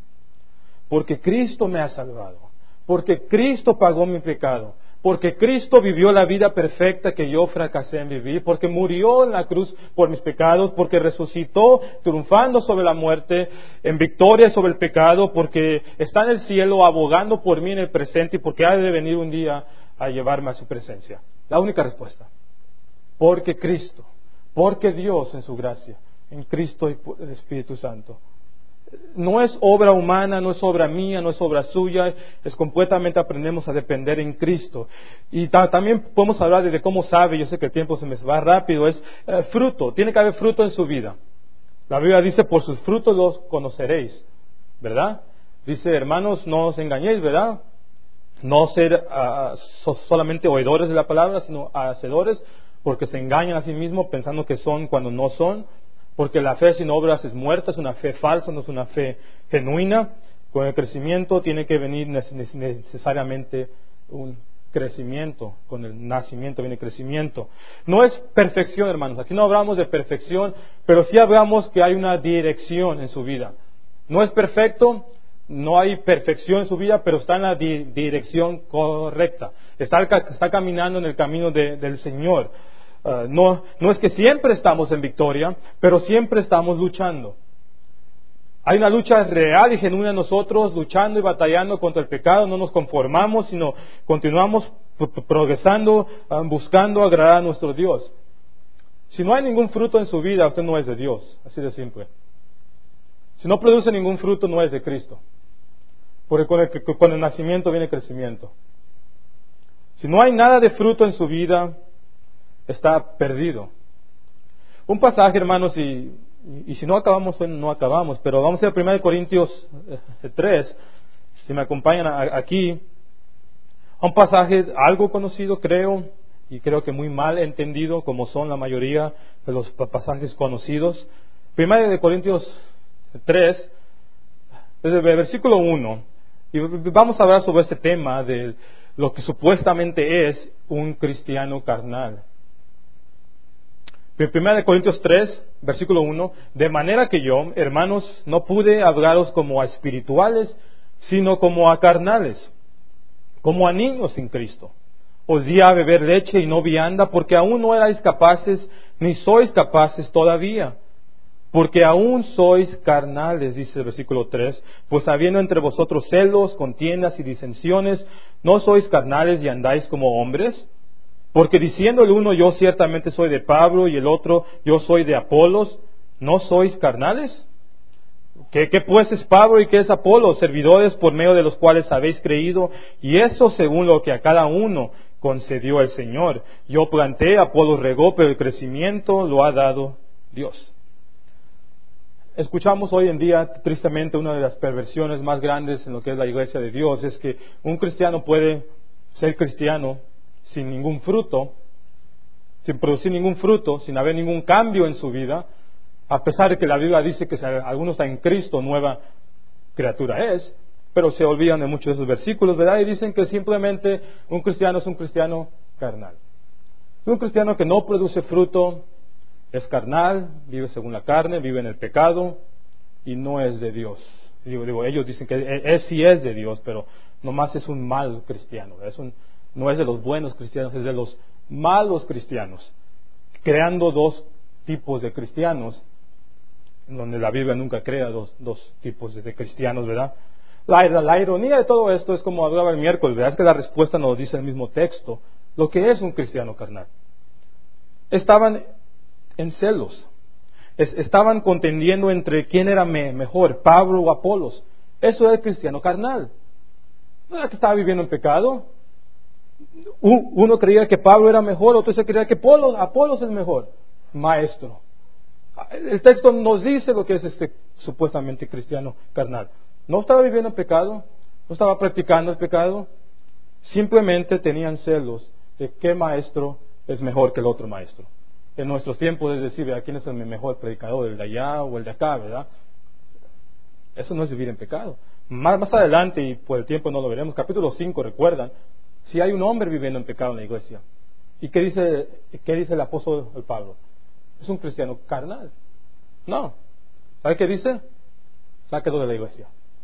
me ha salvado, porque Cristo pagó mi pecado, porque Cristo vivió la vida perfecta que yo fracasé en vivir, porque murió en la cruz por mis pecados, porque resucitó triunfando sobre la muerte, en victoria sobre el pecado, porque está en el cielo abogando por mí en el presente y porque ha de venir un día a llevarme a su presencia. La única respuesta. Porque Cristo, porque Dios en su gracia, en Cristo y el Espíritu Santo. No es obra humana, no es obra mía, no es obra suya, es completamente aprendemos a depender en Cristo. Y también podemos hablar de cómo sabe, yo sé que el tiempo se me va rápido, es fruto, tiene que haber fruto en su vida. La Biblia dice, por sus frutos los conoceréis, ¿verdad? Dice, hermanos, no os engañéis, ¿verdad? No ser solamente oidores de la palabra, sino hacedores, porque se engañan a sí mismos pensando que son cuando no son. Porque la fe sin obras es muerta, es una fe falsa, no es una fe genuina. Con el crecimiento tiene que venir necesariamente un crecimiento. Con el nacimiento viene crecimiento. No es perfección, hermanos. Aquí no hablamos de perfección, pero sí hablamos que hay una dirección en su vida. No es perfecto, no hay perfección en su vida, pero está en la dirección correcta. Está caminando en el camino del Señor. No es que siempre estamos en victoria, pero siempre estamos luchando. Hay una lucha real y genuina en nosotros, luchando y batallando contra el pecado. No nos conformamos, sino continuamos progresando, buscando agradar a nuestro Dios. Si no hay ningún fruto en su vida, usted no es de Dios, así de simple. Si no produce ningún fruto, no es de Cristo. Porque con el nacimiento viene crecimiento. Si no hay nada de fruto en su vida, está perdido. Un pasaje, hermanos, y si no acabamos, no acabamos, pero vamos a ir a 1 Corintios 3, si me acompañan aquí, un pasaje algo conocido, creo, y creo que muy mal entendido, como son la mayoría de los pasajes conocidos. 1 Corintios 3, desde el versículo 1, y vamos a hablar sobre este tema de lo que supuestamente es un cristiano carnal. 1 Corintios 3, versículo 1, de manera que yo, hermanos, no pude hablaros como a espirituales, sino como a carnales, como a niños en Cristo. Os di a beber leche y no vianda, porque aún no erais capaces, ni sois capaces todavía, Porque aún sois carnales, dice el versículo 3, pues habiendo entre vosotros celos, contiendas y disensiones, ¿no sois carnales y andáis como hombres? Porque diciendo el uno, yo ciertamente soy de Pablo, y el otro, yo soy de Apolos, ¿no sois carnales? ¿Qué pues es Pablo y qué es Apolo? Servidores por medio de los cuales habéis creído, y eso según lo que a cada uno concedió el Señor. Yo planté, Apolo regó, pero el crecimiento lo ha dado Dios. Escuchamos hoy en día, tristemente, una de las perversiones más grandes en lo que es la iglesia de Dios, es que un cristiano puede ser cristiano sin ningún fruto, sin producir ningún fruto, sin haber ningún cambio en su vida, a pesar de que la Biblia dice que si alguno está en Cristo, nueva criatura es, pero se olvidan de muchos de esos versículos, ¿verdad? Y dicen que simplemente un cristiano es un cristiano carnal. Es un cristiano que no produce fruto, es carnal, vive según la carne, vive en el pecado y no es de Dios. Digo, ellos dicen que él sí es de Dios, pero nomás es un mal cristiano. No es de los buenos cristianos, es de los malos cristianos, creando dos tipos de cristianos, donde la Biblia nunca crea dos tipos de cristianos, ¿verdad? La ironía de todo esto es como hablaba el miércoles, ¿verdad? Es que la respuesta nos dice el mismo texto, lo que es un cristiano carnal. Estaban en celos, estaban contendiendo entre quién era mejor, Pablo o Apolos. Eso era el cristiano carnal. No era que estaba viviendo en pecado. Uno creía que Pablo era mejor, otro se creía que Apolos es mejor maestro. El texto nos dice lo que es este supuestamente cristiano carnal. No estaba viviendo en pecado, no estaba practicando el pecado, simplemente tenían celos de qué maestro es mejor que el otro maestro. En nuestros tiempos es decir, ¿quién es el mejor predicador, el de allá o el de acá, verdad? Eso no es vivir en pecado. Más adelante, y por el tiempo no lo veremos, capítulo 5, recuerdan, si hay un hombre viviendo en pecado en la iglesia, ¿y qué dice el apóstol Pablo? Es un cristiano carnal. No. ¿Sabe qué dice? Sáquelo de la iglesia.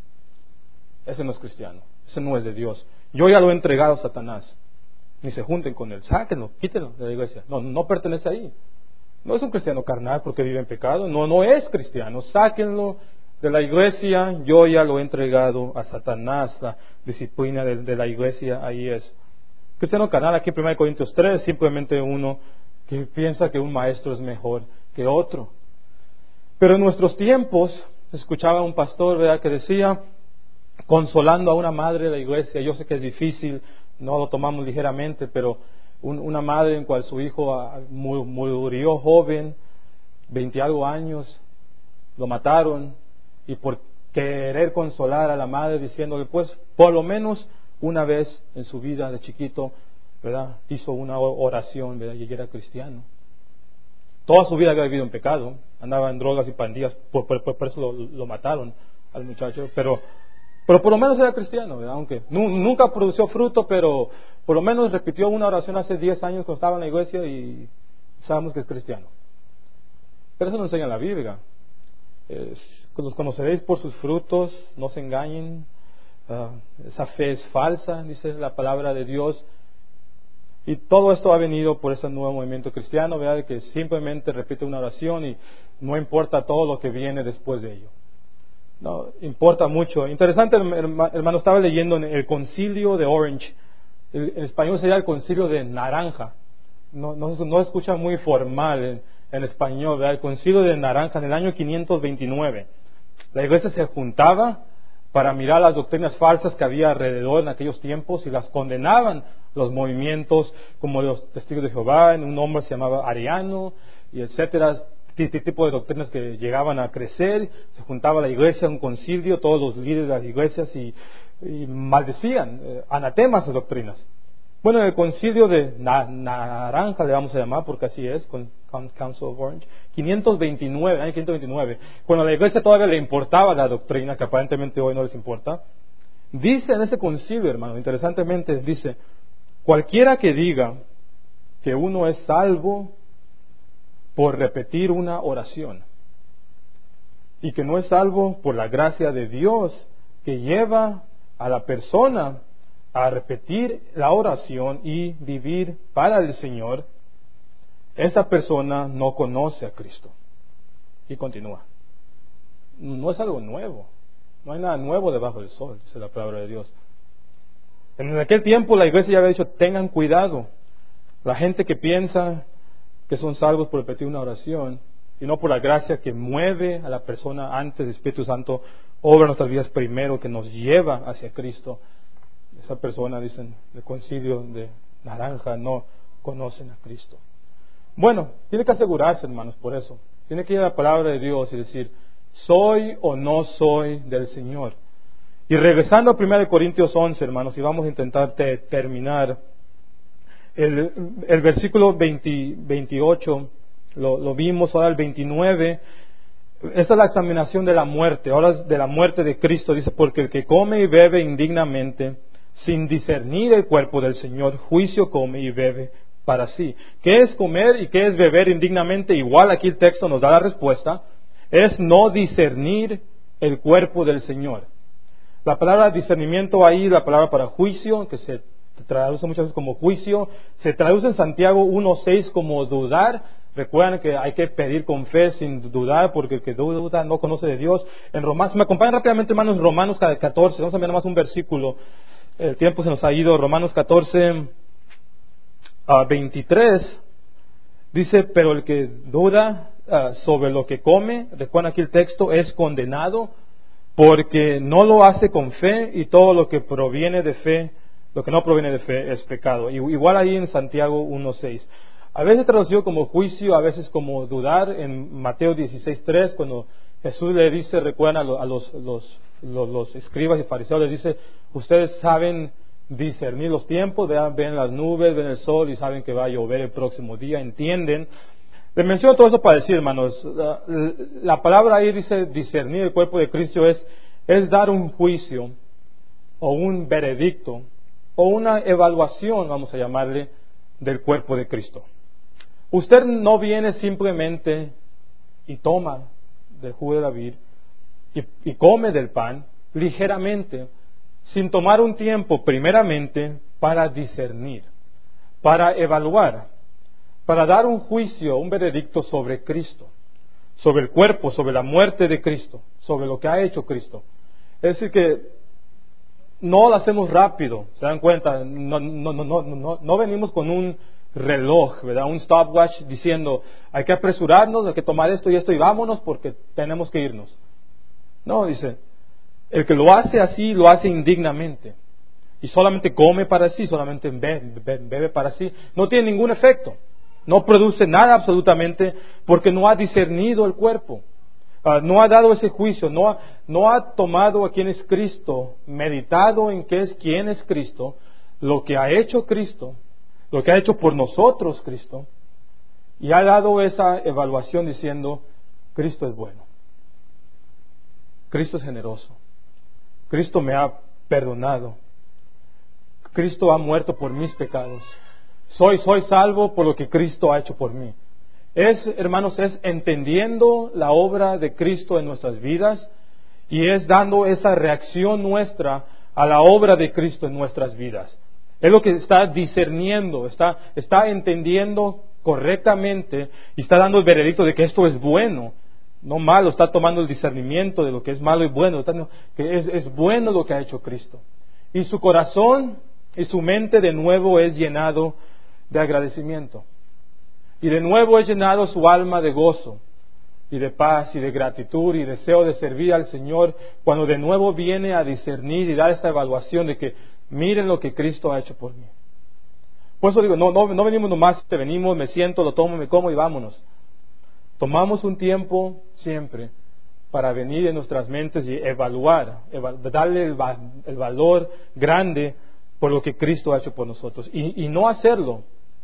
Ese no es cristiano. Ese no es de Dios. Yo ya lo he entregado a Satanás. Ni se junten con él. Sáquenlo, quítenlo de la iglesia. No pertenece ahí. No es un cristiano carnal porque vive en pecado. No es cristiano. Sáquenlo de la iglesia. Yo ya lo he entregado a Satanás. La disciplina de la iglesia ahí es. Cristiano carnal aquí en 1 Corintios 3 simplemente uno que piensa que un maestro es mejor que otro. Pero en nuestros tiempos, escuchaba un pastor, ¿verdad?, que decía, consolando a una madre de la iglesia, yo sé que es difícil, no lo tomamos ligeramente, pero una madre en cual su hijo murió joven, 20 y algo años, lo mataron, y por querer consolar a la madre diciéndole, pues, por lo menos una vez en su vida de chiquito, ¿verdad?, hizo una oración, ¿verdad?, y era cristiano. Toda su vida había vivido en pecado, andaba en drogas y pandillas, por eso lo mataron al muchacho, pero por lo menos era cristiano, ¿verdad? Aunque nunca produjo fruto, pero por lo menos repitió una oración hace 10 años cuando estaba en la iglesia y sabemos que es cristiano. Pero eso no enseña la Biblia. Los conoceréis por sus frutos, no se engañen. Esa fe es falsa, dice la palabra de Dios. Y todo esto ha venido por ese nuevo movimiento cristiano, ¿verdad?, de que simplemente repite una oración y no importa todo lo que viene después de ello. No, importa mucho. Interesante, hermano, estaba leyendo en el Concilio de Orange. En español sería el Concilio de Naranja. No escucha muy formal en español, ¿verdad? El Concilio de Naranja en el año 529. La iglesia se juntaba para mirar las doctrinas falsas que había alrededor en aquellos tiempos y las condenaban los movimientos como los testigos de Jehová, en un hombre se llamaba Ariano y etcétera, tipo de doctrinas que llegaban a crecer. Se juntaba la iglesia, un concilio, todos los líderes de las iglesias y maldecían, anatemas esas doctrinas. Bueno, en el concilio de Naranja le vamos a llamar porque así es, con Council of Orange, 529, año 529, cuando a la iglesia todavía le importaba la doctrina, que aparentemente hoy no les importa, dice en ese concilio, hermano, interesantemente dice, cualquiera que diga que uno es salvo por repetir una oración y que no es salvo por la gracia de Dios que lleva a la persona a repetir la oración y vivir para el Señor, esa persona no conoce a Cristo. Y continúa. No es algo nuevo. No hay nada nuevo debajo del sol, dice la palabra de Dios. En aquel tiempo la iglesia ya había dicho, tengan cuidado. La gente que piensa que son salvos por repetir una oración y no por la gracia que mueve a la persona antes del Espíritu Santo, obra en nuestras vidas primero, que nos lleva hacia Cristo. Esa persona, dicen, del concilio de Naranja, no conocen a Cristo. Bueno, tiene que asegurarse, hermanos, por eso. Tiene que ir a la palabra de Dios y decir, ¿soy o no soy del Señor? Y regresando a 1 Corintios 11, hermanos, y vamos a intentar terminar, el versículo 28, lo vimos, ahora el 29, esta es la examinación de la muerte, ahora es de la muerte de Cristo, dice, porque el que come y bebe indignamente, sin discernir el cuerpo del Señor, juicio come y bebe para sí. ¿Qué es comer y qué es beber indignamente? Igual aquí el texto nos da la respuesta, es no discernir el cuerpo del Señor. La palabra discernimiento ahí, la palabra para juicio, que se traduce muchas veces como juicio, se traduce en Santiago 1:6 como dudar. Recuerden que hay que pedir con fe sin dudar, porque el que duda no conoce de Dios. En Romanos, si me acompañan rápidamente, hermanos, Romanos 14, vamos a ver nomás un versículo, el tiempo se nos ha ido. Romanos 14, 23, dice, pero el que duda sobre lo que come, recuerden aquí el texto, es condenado, porque no lo hace con fe, y todo lo que proviene de fe, lo que no proviene de fe es pecado. Igual ahí en Santiago 1:6. A veces traducido como juicio, a veces como dudar. En Mateo 16:3, cuando Jesús le dice, recuerdan a los escribas y fariseos, les dice, ustedes saben discernir los tiempos, ven las nubes, ven el sol y saben que va a llover el próximo día, entienden. Les menciono todo eso para decir, hermanos, la palabra ahí dice discernir el cuerpo de Cristo es dar un juicio o un veredicto o una evaluación, vamos a llamarle, del cuerpo de Cristo. Usted no viene simplemente y toma del jugo de la vid y come del pan ligeramente, sin tomar un tiempo primeramente para discernir, para evaluar, para dar un juicio, un veredicto sobre Cristo, sobre el cuerpo, sobre la muerte de Cristo, sobre lo que ha hecho Cristo. Es decir, que no lo hacemos rápido, ¿se dan cuenta? No venimos con un reloj, ¿verdad? Un stopwatch diciendo, hay que apresurarnos, hay que tomar esto y esto y vámonos porque tenemos que irnos. No, dice, el que lo hace así, lo hace indignamente. Y solamente come para sí, solamente bebe para sí. No tiene ningún efecto. No produce nada absolutamente porque no ha discernido el cuerpo. No ha dado ese juicio, no ha tomado a quién es Cristo, meditado en quién es Cristo, lo que ha hecho Cristo, lo que ha hecho por nosotros Cristo, y ha dado esa evaluación diciendo, Cristo es bueno, Cristo es generoso, Cristo me ha perdonado, Cristo ha muerto por mis pecados, soy salvo por lo que Cristo ha hecho por mí. Hermanos, es entendiendo la obra de Cristo en nuestras vidas y es dando esa reacción nuestra a la obra de Cristo en nuestras vidas. Es lo que está discerniendo, está entendiendo correctamente y está dando el veredicto de que esto es bueno, no malo, está tomando el discernimiento de lo que es malo y bueno, que es bueno lo que ha hecho Cristo. Y su corazón y su mente de nuevo es llenado de agradecimiento. Y de nuevo es llenado su alma de gozo y de paz y de gratitud y deseo de servir al Señor cuando de nuevo viene a discernir y dar esta evaluación de que miren lo que Cristo ha hecho por mí. Por eso digo, no venimos nomás, venimos, me siento, lo tomo, me como y vámonos. Tomamos un tiempo siempre para venir en nuestras mentes y evaluar, darle el valor grande por lo que Cristo ha hecho por nosotros. Y no hacerlo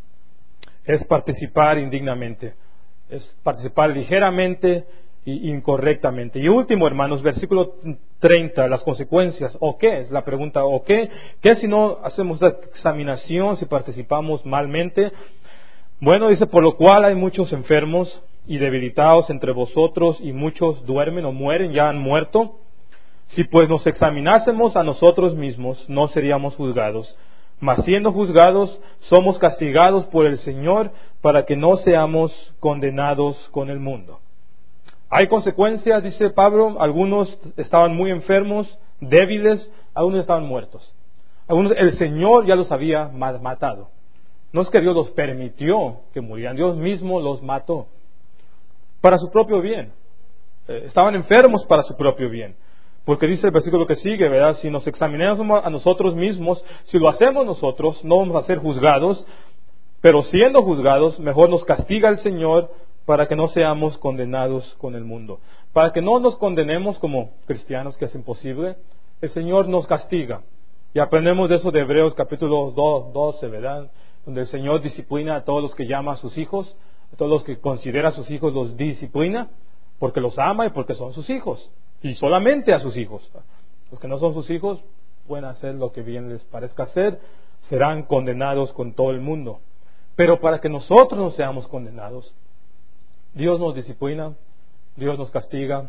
es participar indignamente, es participar ligeramente e incorrectamente. Y último, hermanos, versículo 30, las consecuencias. ¿O qué? Es la pregunta. ¿O qué? ¿Qué si no hacemos la examinación, si participamos malmente? Bueno, dice, por lo cual hay muchos enfermos y debilitados entre vosotros y muchos duermen o mueren, ya han muerto. Si pues nos examinásemos a nosotros mismos, no seríamos juzgados. Mas siendo juzgados, somos castigados por el Señor para que no seamos condenados con el mundo. Hay consecuencias, dice Pablo, algunos estaban muy enfermos, débiles, algunos estaban muertos. Algunos, el Señor ya los había matado. No es que Dios los permitió que murieran, Dios mismo los mató para su propio bien. Estaban enfermos para su propio bien. Porque dice el versículo que sigue, ¿verdad? Si nos examinamos a nosotros mismos, si lo hacemos nosotros, no vamos a ser juzgados, pero siendo juzgados, mejor nos castiga el Señor para que no seamos condenados con el mundo. Para que no nos condenemos como cristianos, que es imposible, el Señor nos castiga. Y aprendemos de eso de Hebreos capítulo 12, ¿verdad? Donde el Señor disciplina a todos los que llama a sus hijos, a todos los que considera a sus hijos los disciplina, porque los ama y porque son sus hijos. Y solamente a sus hijos. Los que no son sus hijos pueden hacer lo que bien les parezca hacer, serán condenados con todo el mundo. Pero para que nosotros no seamos condenados, Dios nos disciplina, Dios nos castiga.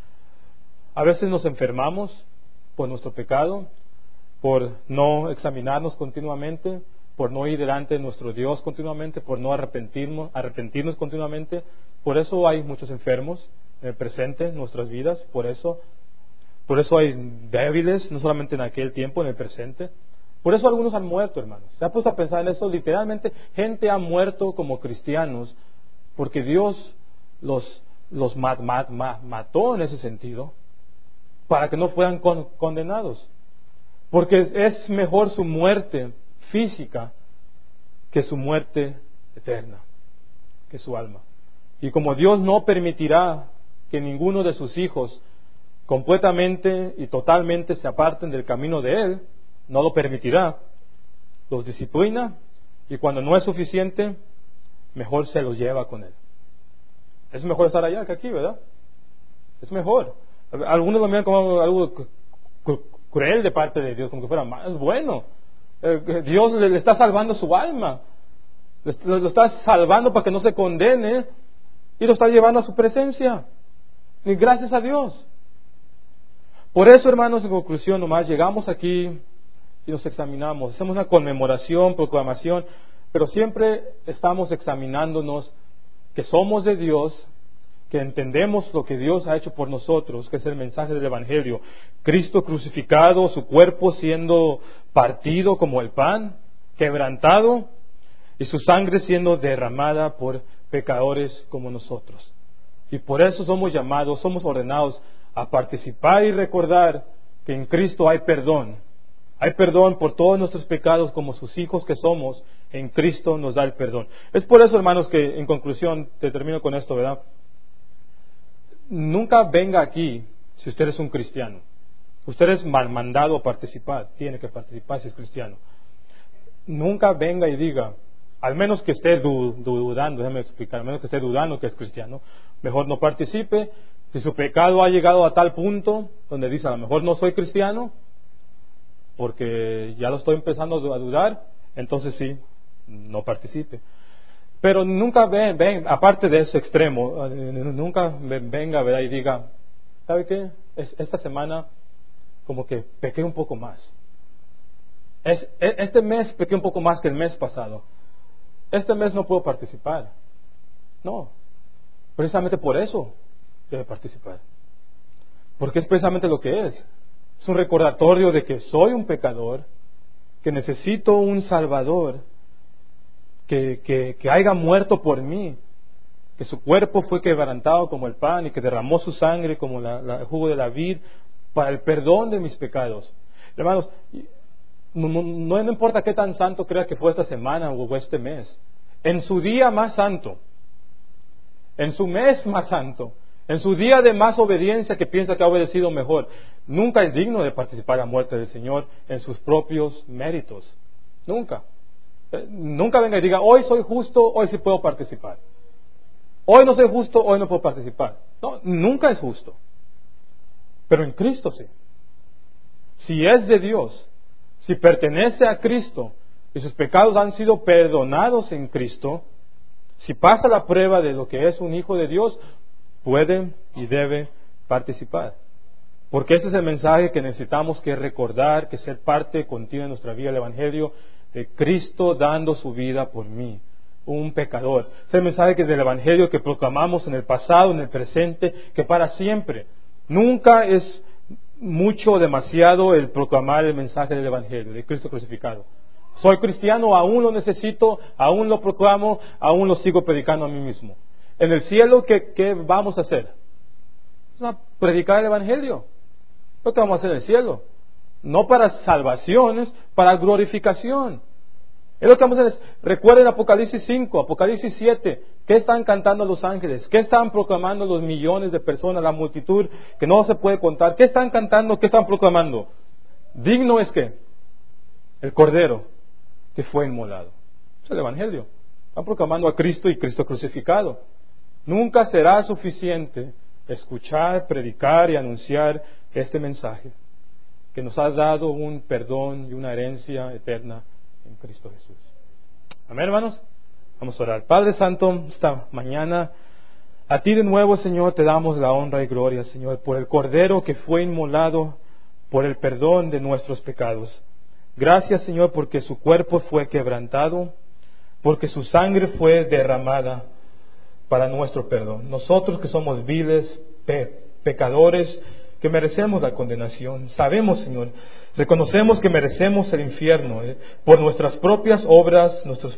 A veces nos enfermamos por nuestro pecado, por no examinarnos continuamente, por no ir delante de nuestro Dios continuamente, por no arrepentirnos continuamente. Por eso hay muchos enfermos en el presente, en nuestras vidas, por eso hay débiles, no solamente en aquel tiempo, en el presente. Por eso algunos han muerto, hermanos. ¿Se ha puesto a pensar en eso? Literalmente, gente ha muerto como cristianos porque Dios los mató en ese sentido para que no fueran condenados. Porque es mejor su muerte física que su muerte eterna, que su alma. Y como Dios no permitirá que ninguno de sus hijos completamente y totalmente se aparten del camino de Él, no lo permitirá, los disciplina y cuando no es suficiente, mejor se los lleva con Él. Es mejor estar allá que aquí, ¿verdad? Es mejor. Algunos lo miran como algo cruel de parte de Dios, como que fuera más bueno. Dios le está salvando su alma, lo está salvando para que no se condene y lo está llevando a su presencia. Y gracias a Dios. Por eso, hermanos, en conclusión, nomás llegamos aquí y nos examinamos. Hacemos una conmemoración, proclamación, pero siempre estamos examinándonos que somos de Dios, que entendemos lo que Dios ha hecho por nosotros, que es el mensaje del Evangelio. Cristo crucificado, su cuerpo siendo partido como el pan, quebrantado, y su sangre siendo derramada por pecadores como nosotros. Y por eso somos llamados, somos ordenados a participar y recordar que en Cristo hay perdón. Hay perdón por todos nuestros pecados, como sus hijos que somos, en Cristo nos da el perdón. Es por eso, hermanos, que en conclusión, te termino con esto, ¿verdad? Nunca venga aquí si usted es un cristiano. Usted es mal mandado a participar, tiene que participar si es cristiano. Nunca venga y diga, al menos que esté dudando, déjeme explicar, al menos que esté dudando que es cristiano, mejor no participe. Si su pecado ha llegado a tal punto donde dice, a lo mejor no soy cristiano, porque ya lo estoy empezando a dudar, entonces sí, no participe. Pero nunca ven, aparte de ese extremo, nunca venga, ¿verdad? Y diga, ¿sabe qué? Esta semana como que pequé un poco más. Este mes pequé un poco más que el mes pasado. Este mes no puedo participar. No, precisamente por eso debe participar. Porque es precisamente lo que es. Es un recordatorio de que soy un pecador, que necesito un Salvador, que haya muerto por mí, que su cuerpo fue quebrantado como el pan y que derramó su sangre como el jugo de la vid para el perdón de mis pecados. Hermanos, no importa qué tan santo crea que fue esta semana o este mes, en su día más santo, en su mes más santo, en su día de más obediencia que piensa que ha obedecido mejor, nunca es digno de participar en la muerte del Señor en sus propios méritos. Nunca. Nunca venga y diga, hoy soy justo, hoy sí puedo participar. Hoy no soy justo, hoy no puedo participar. No, nunca es justo. Pero en Cristo sí. Si es de Dios, si pertenece a Cristo y sus pecados han sido perdonados en Cristo, si pasa la prueba de lo que es un hijo de Dios, puede y debe participar. Porque ese es el mensaje que necesitamos que recordar, que ser parte continua de nuestra vida, el Evangelio de Cristo dando su vida por mí. un pecador. Es el mensaje del Evangelio que proclamamos en el pasado, en el presente, que para siempre. Nunca es mucho o demasiado el proclamar el mensaje del Evangelio, de Cristo crucificado. Soy cristiano, aún lo necesito, aún lo proclamo, aún lo sigo predicando a mí mismo. En el cielo, ¿qué vamos a hacer? Vamos a predicar el Evangelio. Lo que vamos a hacer en el cielo. No para salvaciones, para glorificación. Es lo que vamos a hacer. Recuerden Apocalipsis 5, Apocalipsis 7. ¿Qué están cantando los ángeles? ¿Qué están proclamando los millones de personas, la multitud que no se puede contar? ¿Qué están cantando? ¿Qué están proclamando? Digno es que el Cordero que fue inmolado. Es el Evangelio. Están proclamando a Cristo y Cristo crucificado. Nunca será suficiente escuchar, predicar y anunciar este mensaje, que nos ha dado un perdón y una herencia eterna en Cristo Jesús. Amén, hermanos. Vamos a orar. Padre Santo, esta mañana a ti de nuevo, Señor, te damos la honra y gloria, Señor, por el Cordero que fue inmolado por el perdón de nuestros pecados. Gracias, Señor, porque su cuerpo fue quebrantado, porque su sangre fue derramada para nuestro perdón. Nosotros que somos viles, pecadores, que merecemos la condenación, sabemos, Señor, reconocemos que merecemos el infierno por nuestras propias obras, nuestras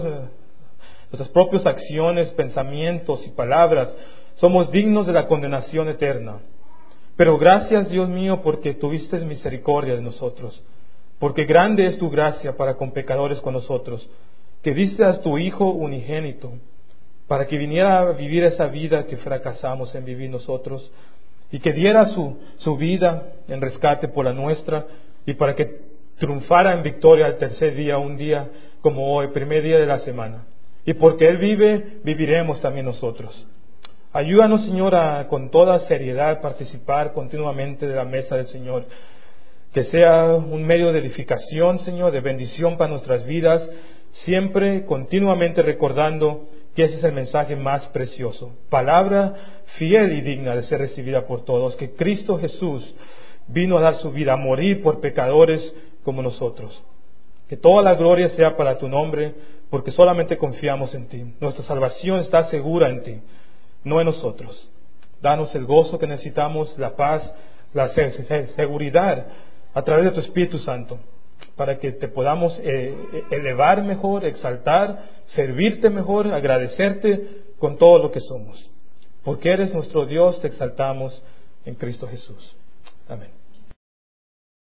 propias acciones, pensamientos y palabras. Somos dignos de la condenación eterna. Pero gracias, Dios mío, porque tuviste misericordia de nosotros, porque grande es tu gracia para con pecadores con nosotros, que diste a tu Hijo unigénito, para que viniera a vivir esa vida que fracasamos en vivir nosotros, y que diera su vida en rescate por la nuestra, y para que triunfara en victoria al tercer día, un día como hoy, primer día de la semana. Y porque Él vive, viviremos también nosotros. Ayúdanos, Señor, a con toda seriedad participar continuamente de la mesa del Señor, que sea un medio de edificación, Señor, de bendición para nuestras vidas, siempre, continuamente recordando que ese es el mensaje más precioso. Palabra fiel y digna de ser recibida por todos, que Cristo Jesús vino a dar su vida, a morir por pecadores como nosotros. Que toda la gloria sea para tu nombre, porque solamente confiamos en ti. Nuestra salvación está segura en ti, no en nosotros. Danos el gozo que necesitamos, la paz, la seguridad a través de tu Espíritu Santo, para que te podamos elevar mejor, exaltar, servirte mejor, agradecerte con todo lo que somos. Porque eres nuestro Dios, te exaltamos en Cristo Jesús. Amén.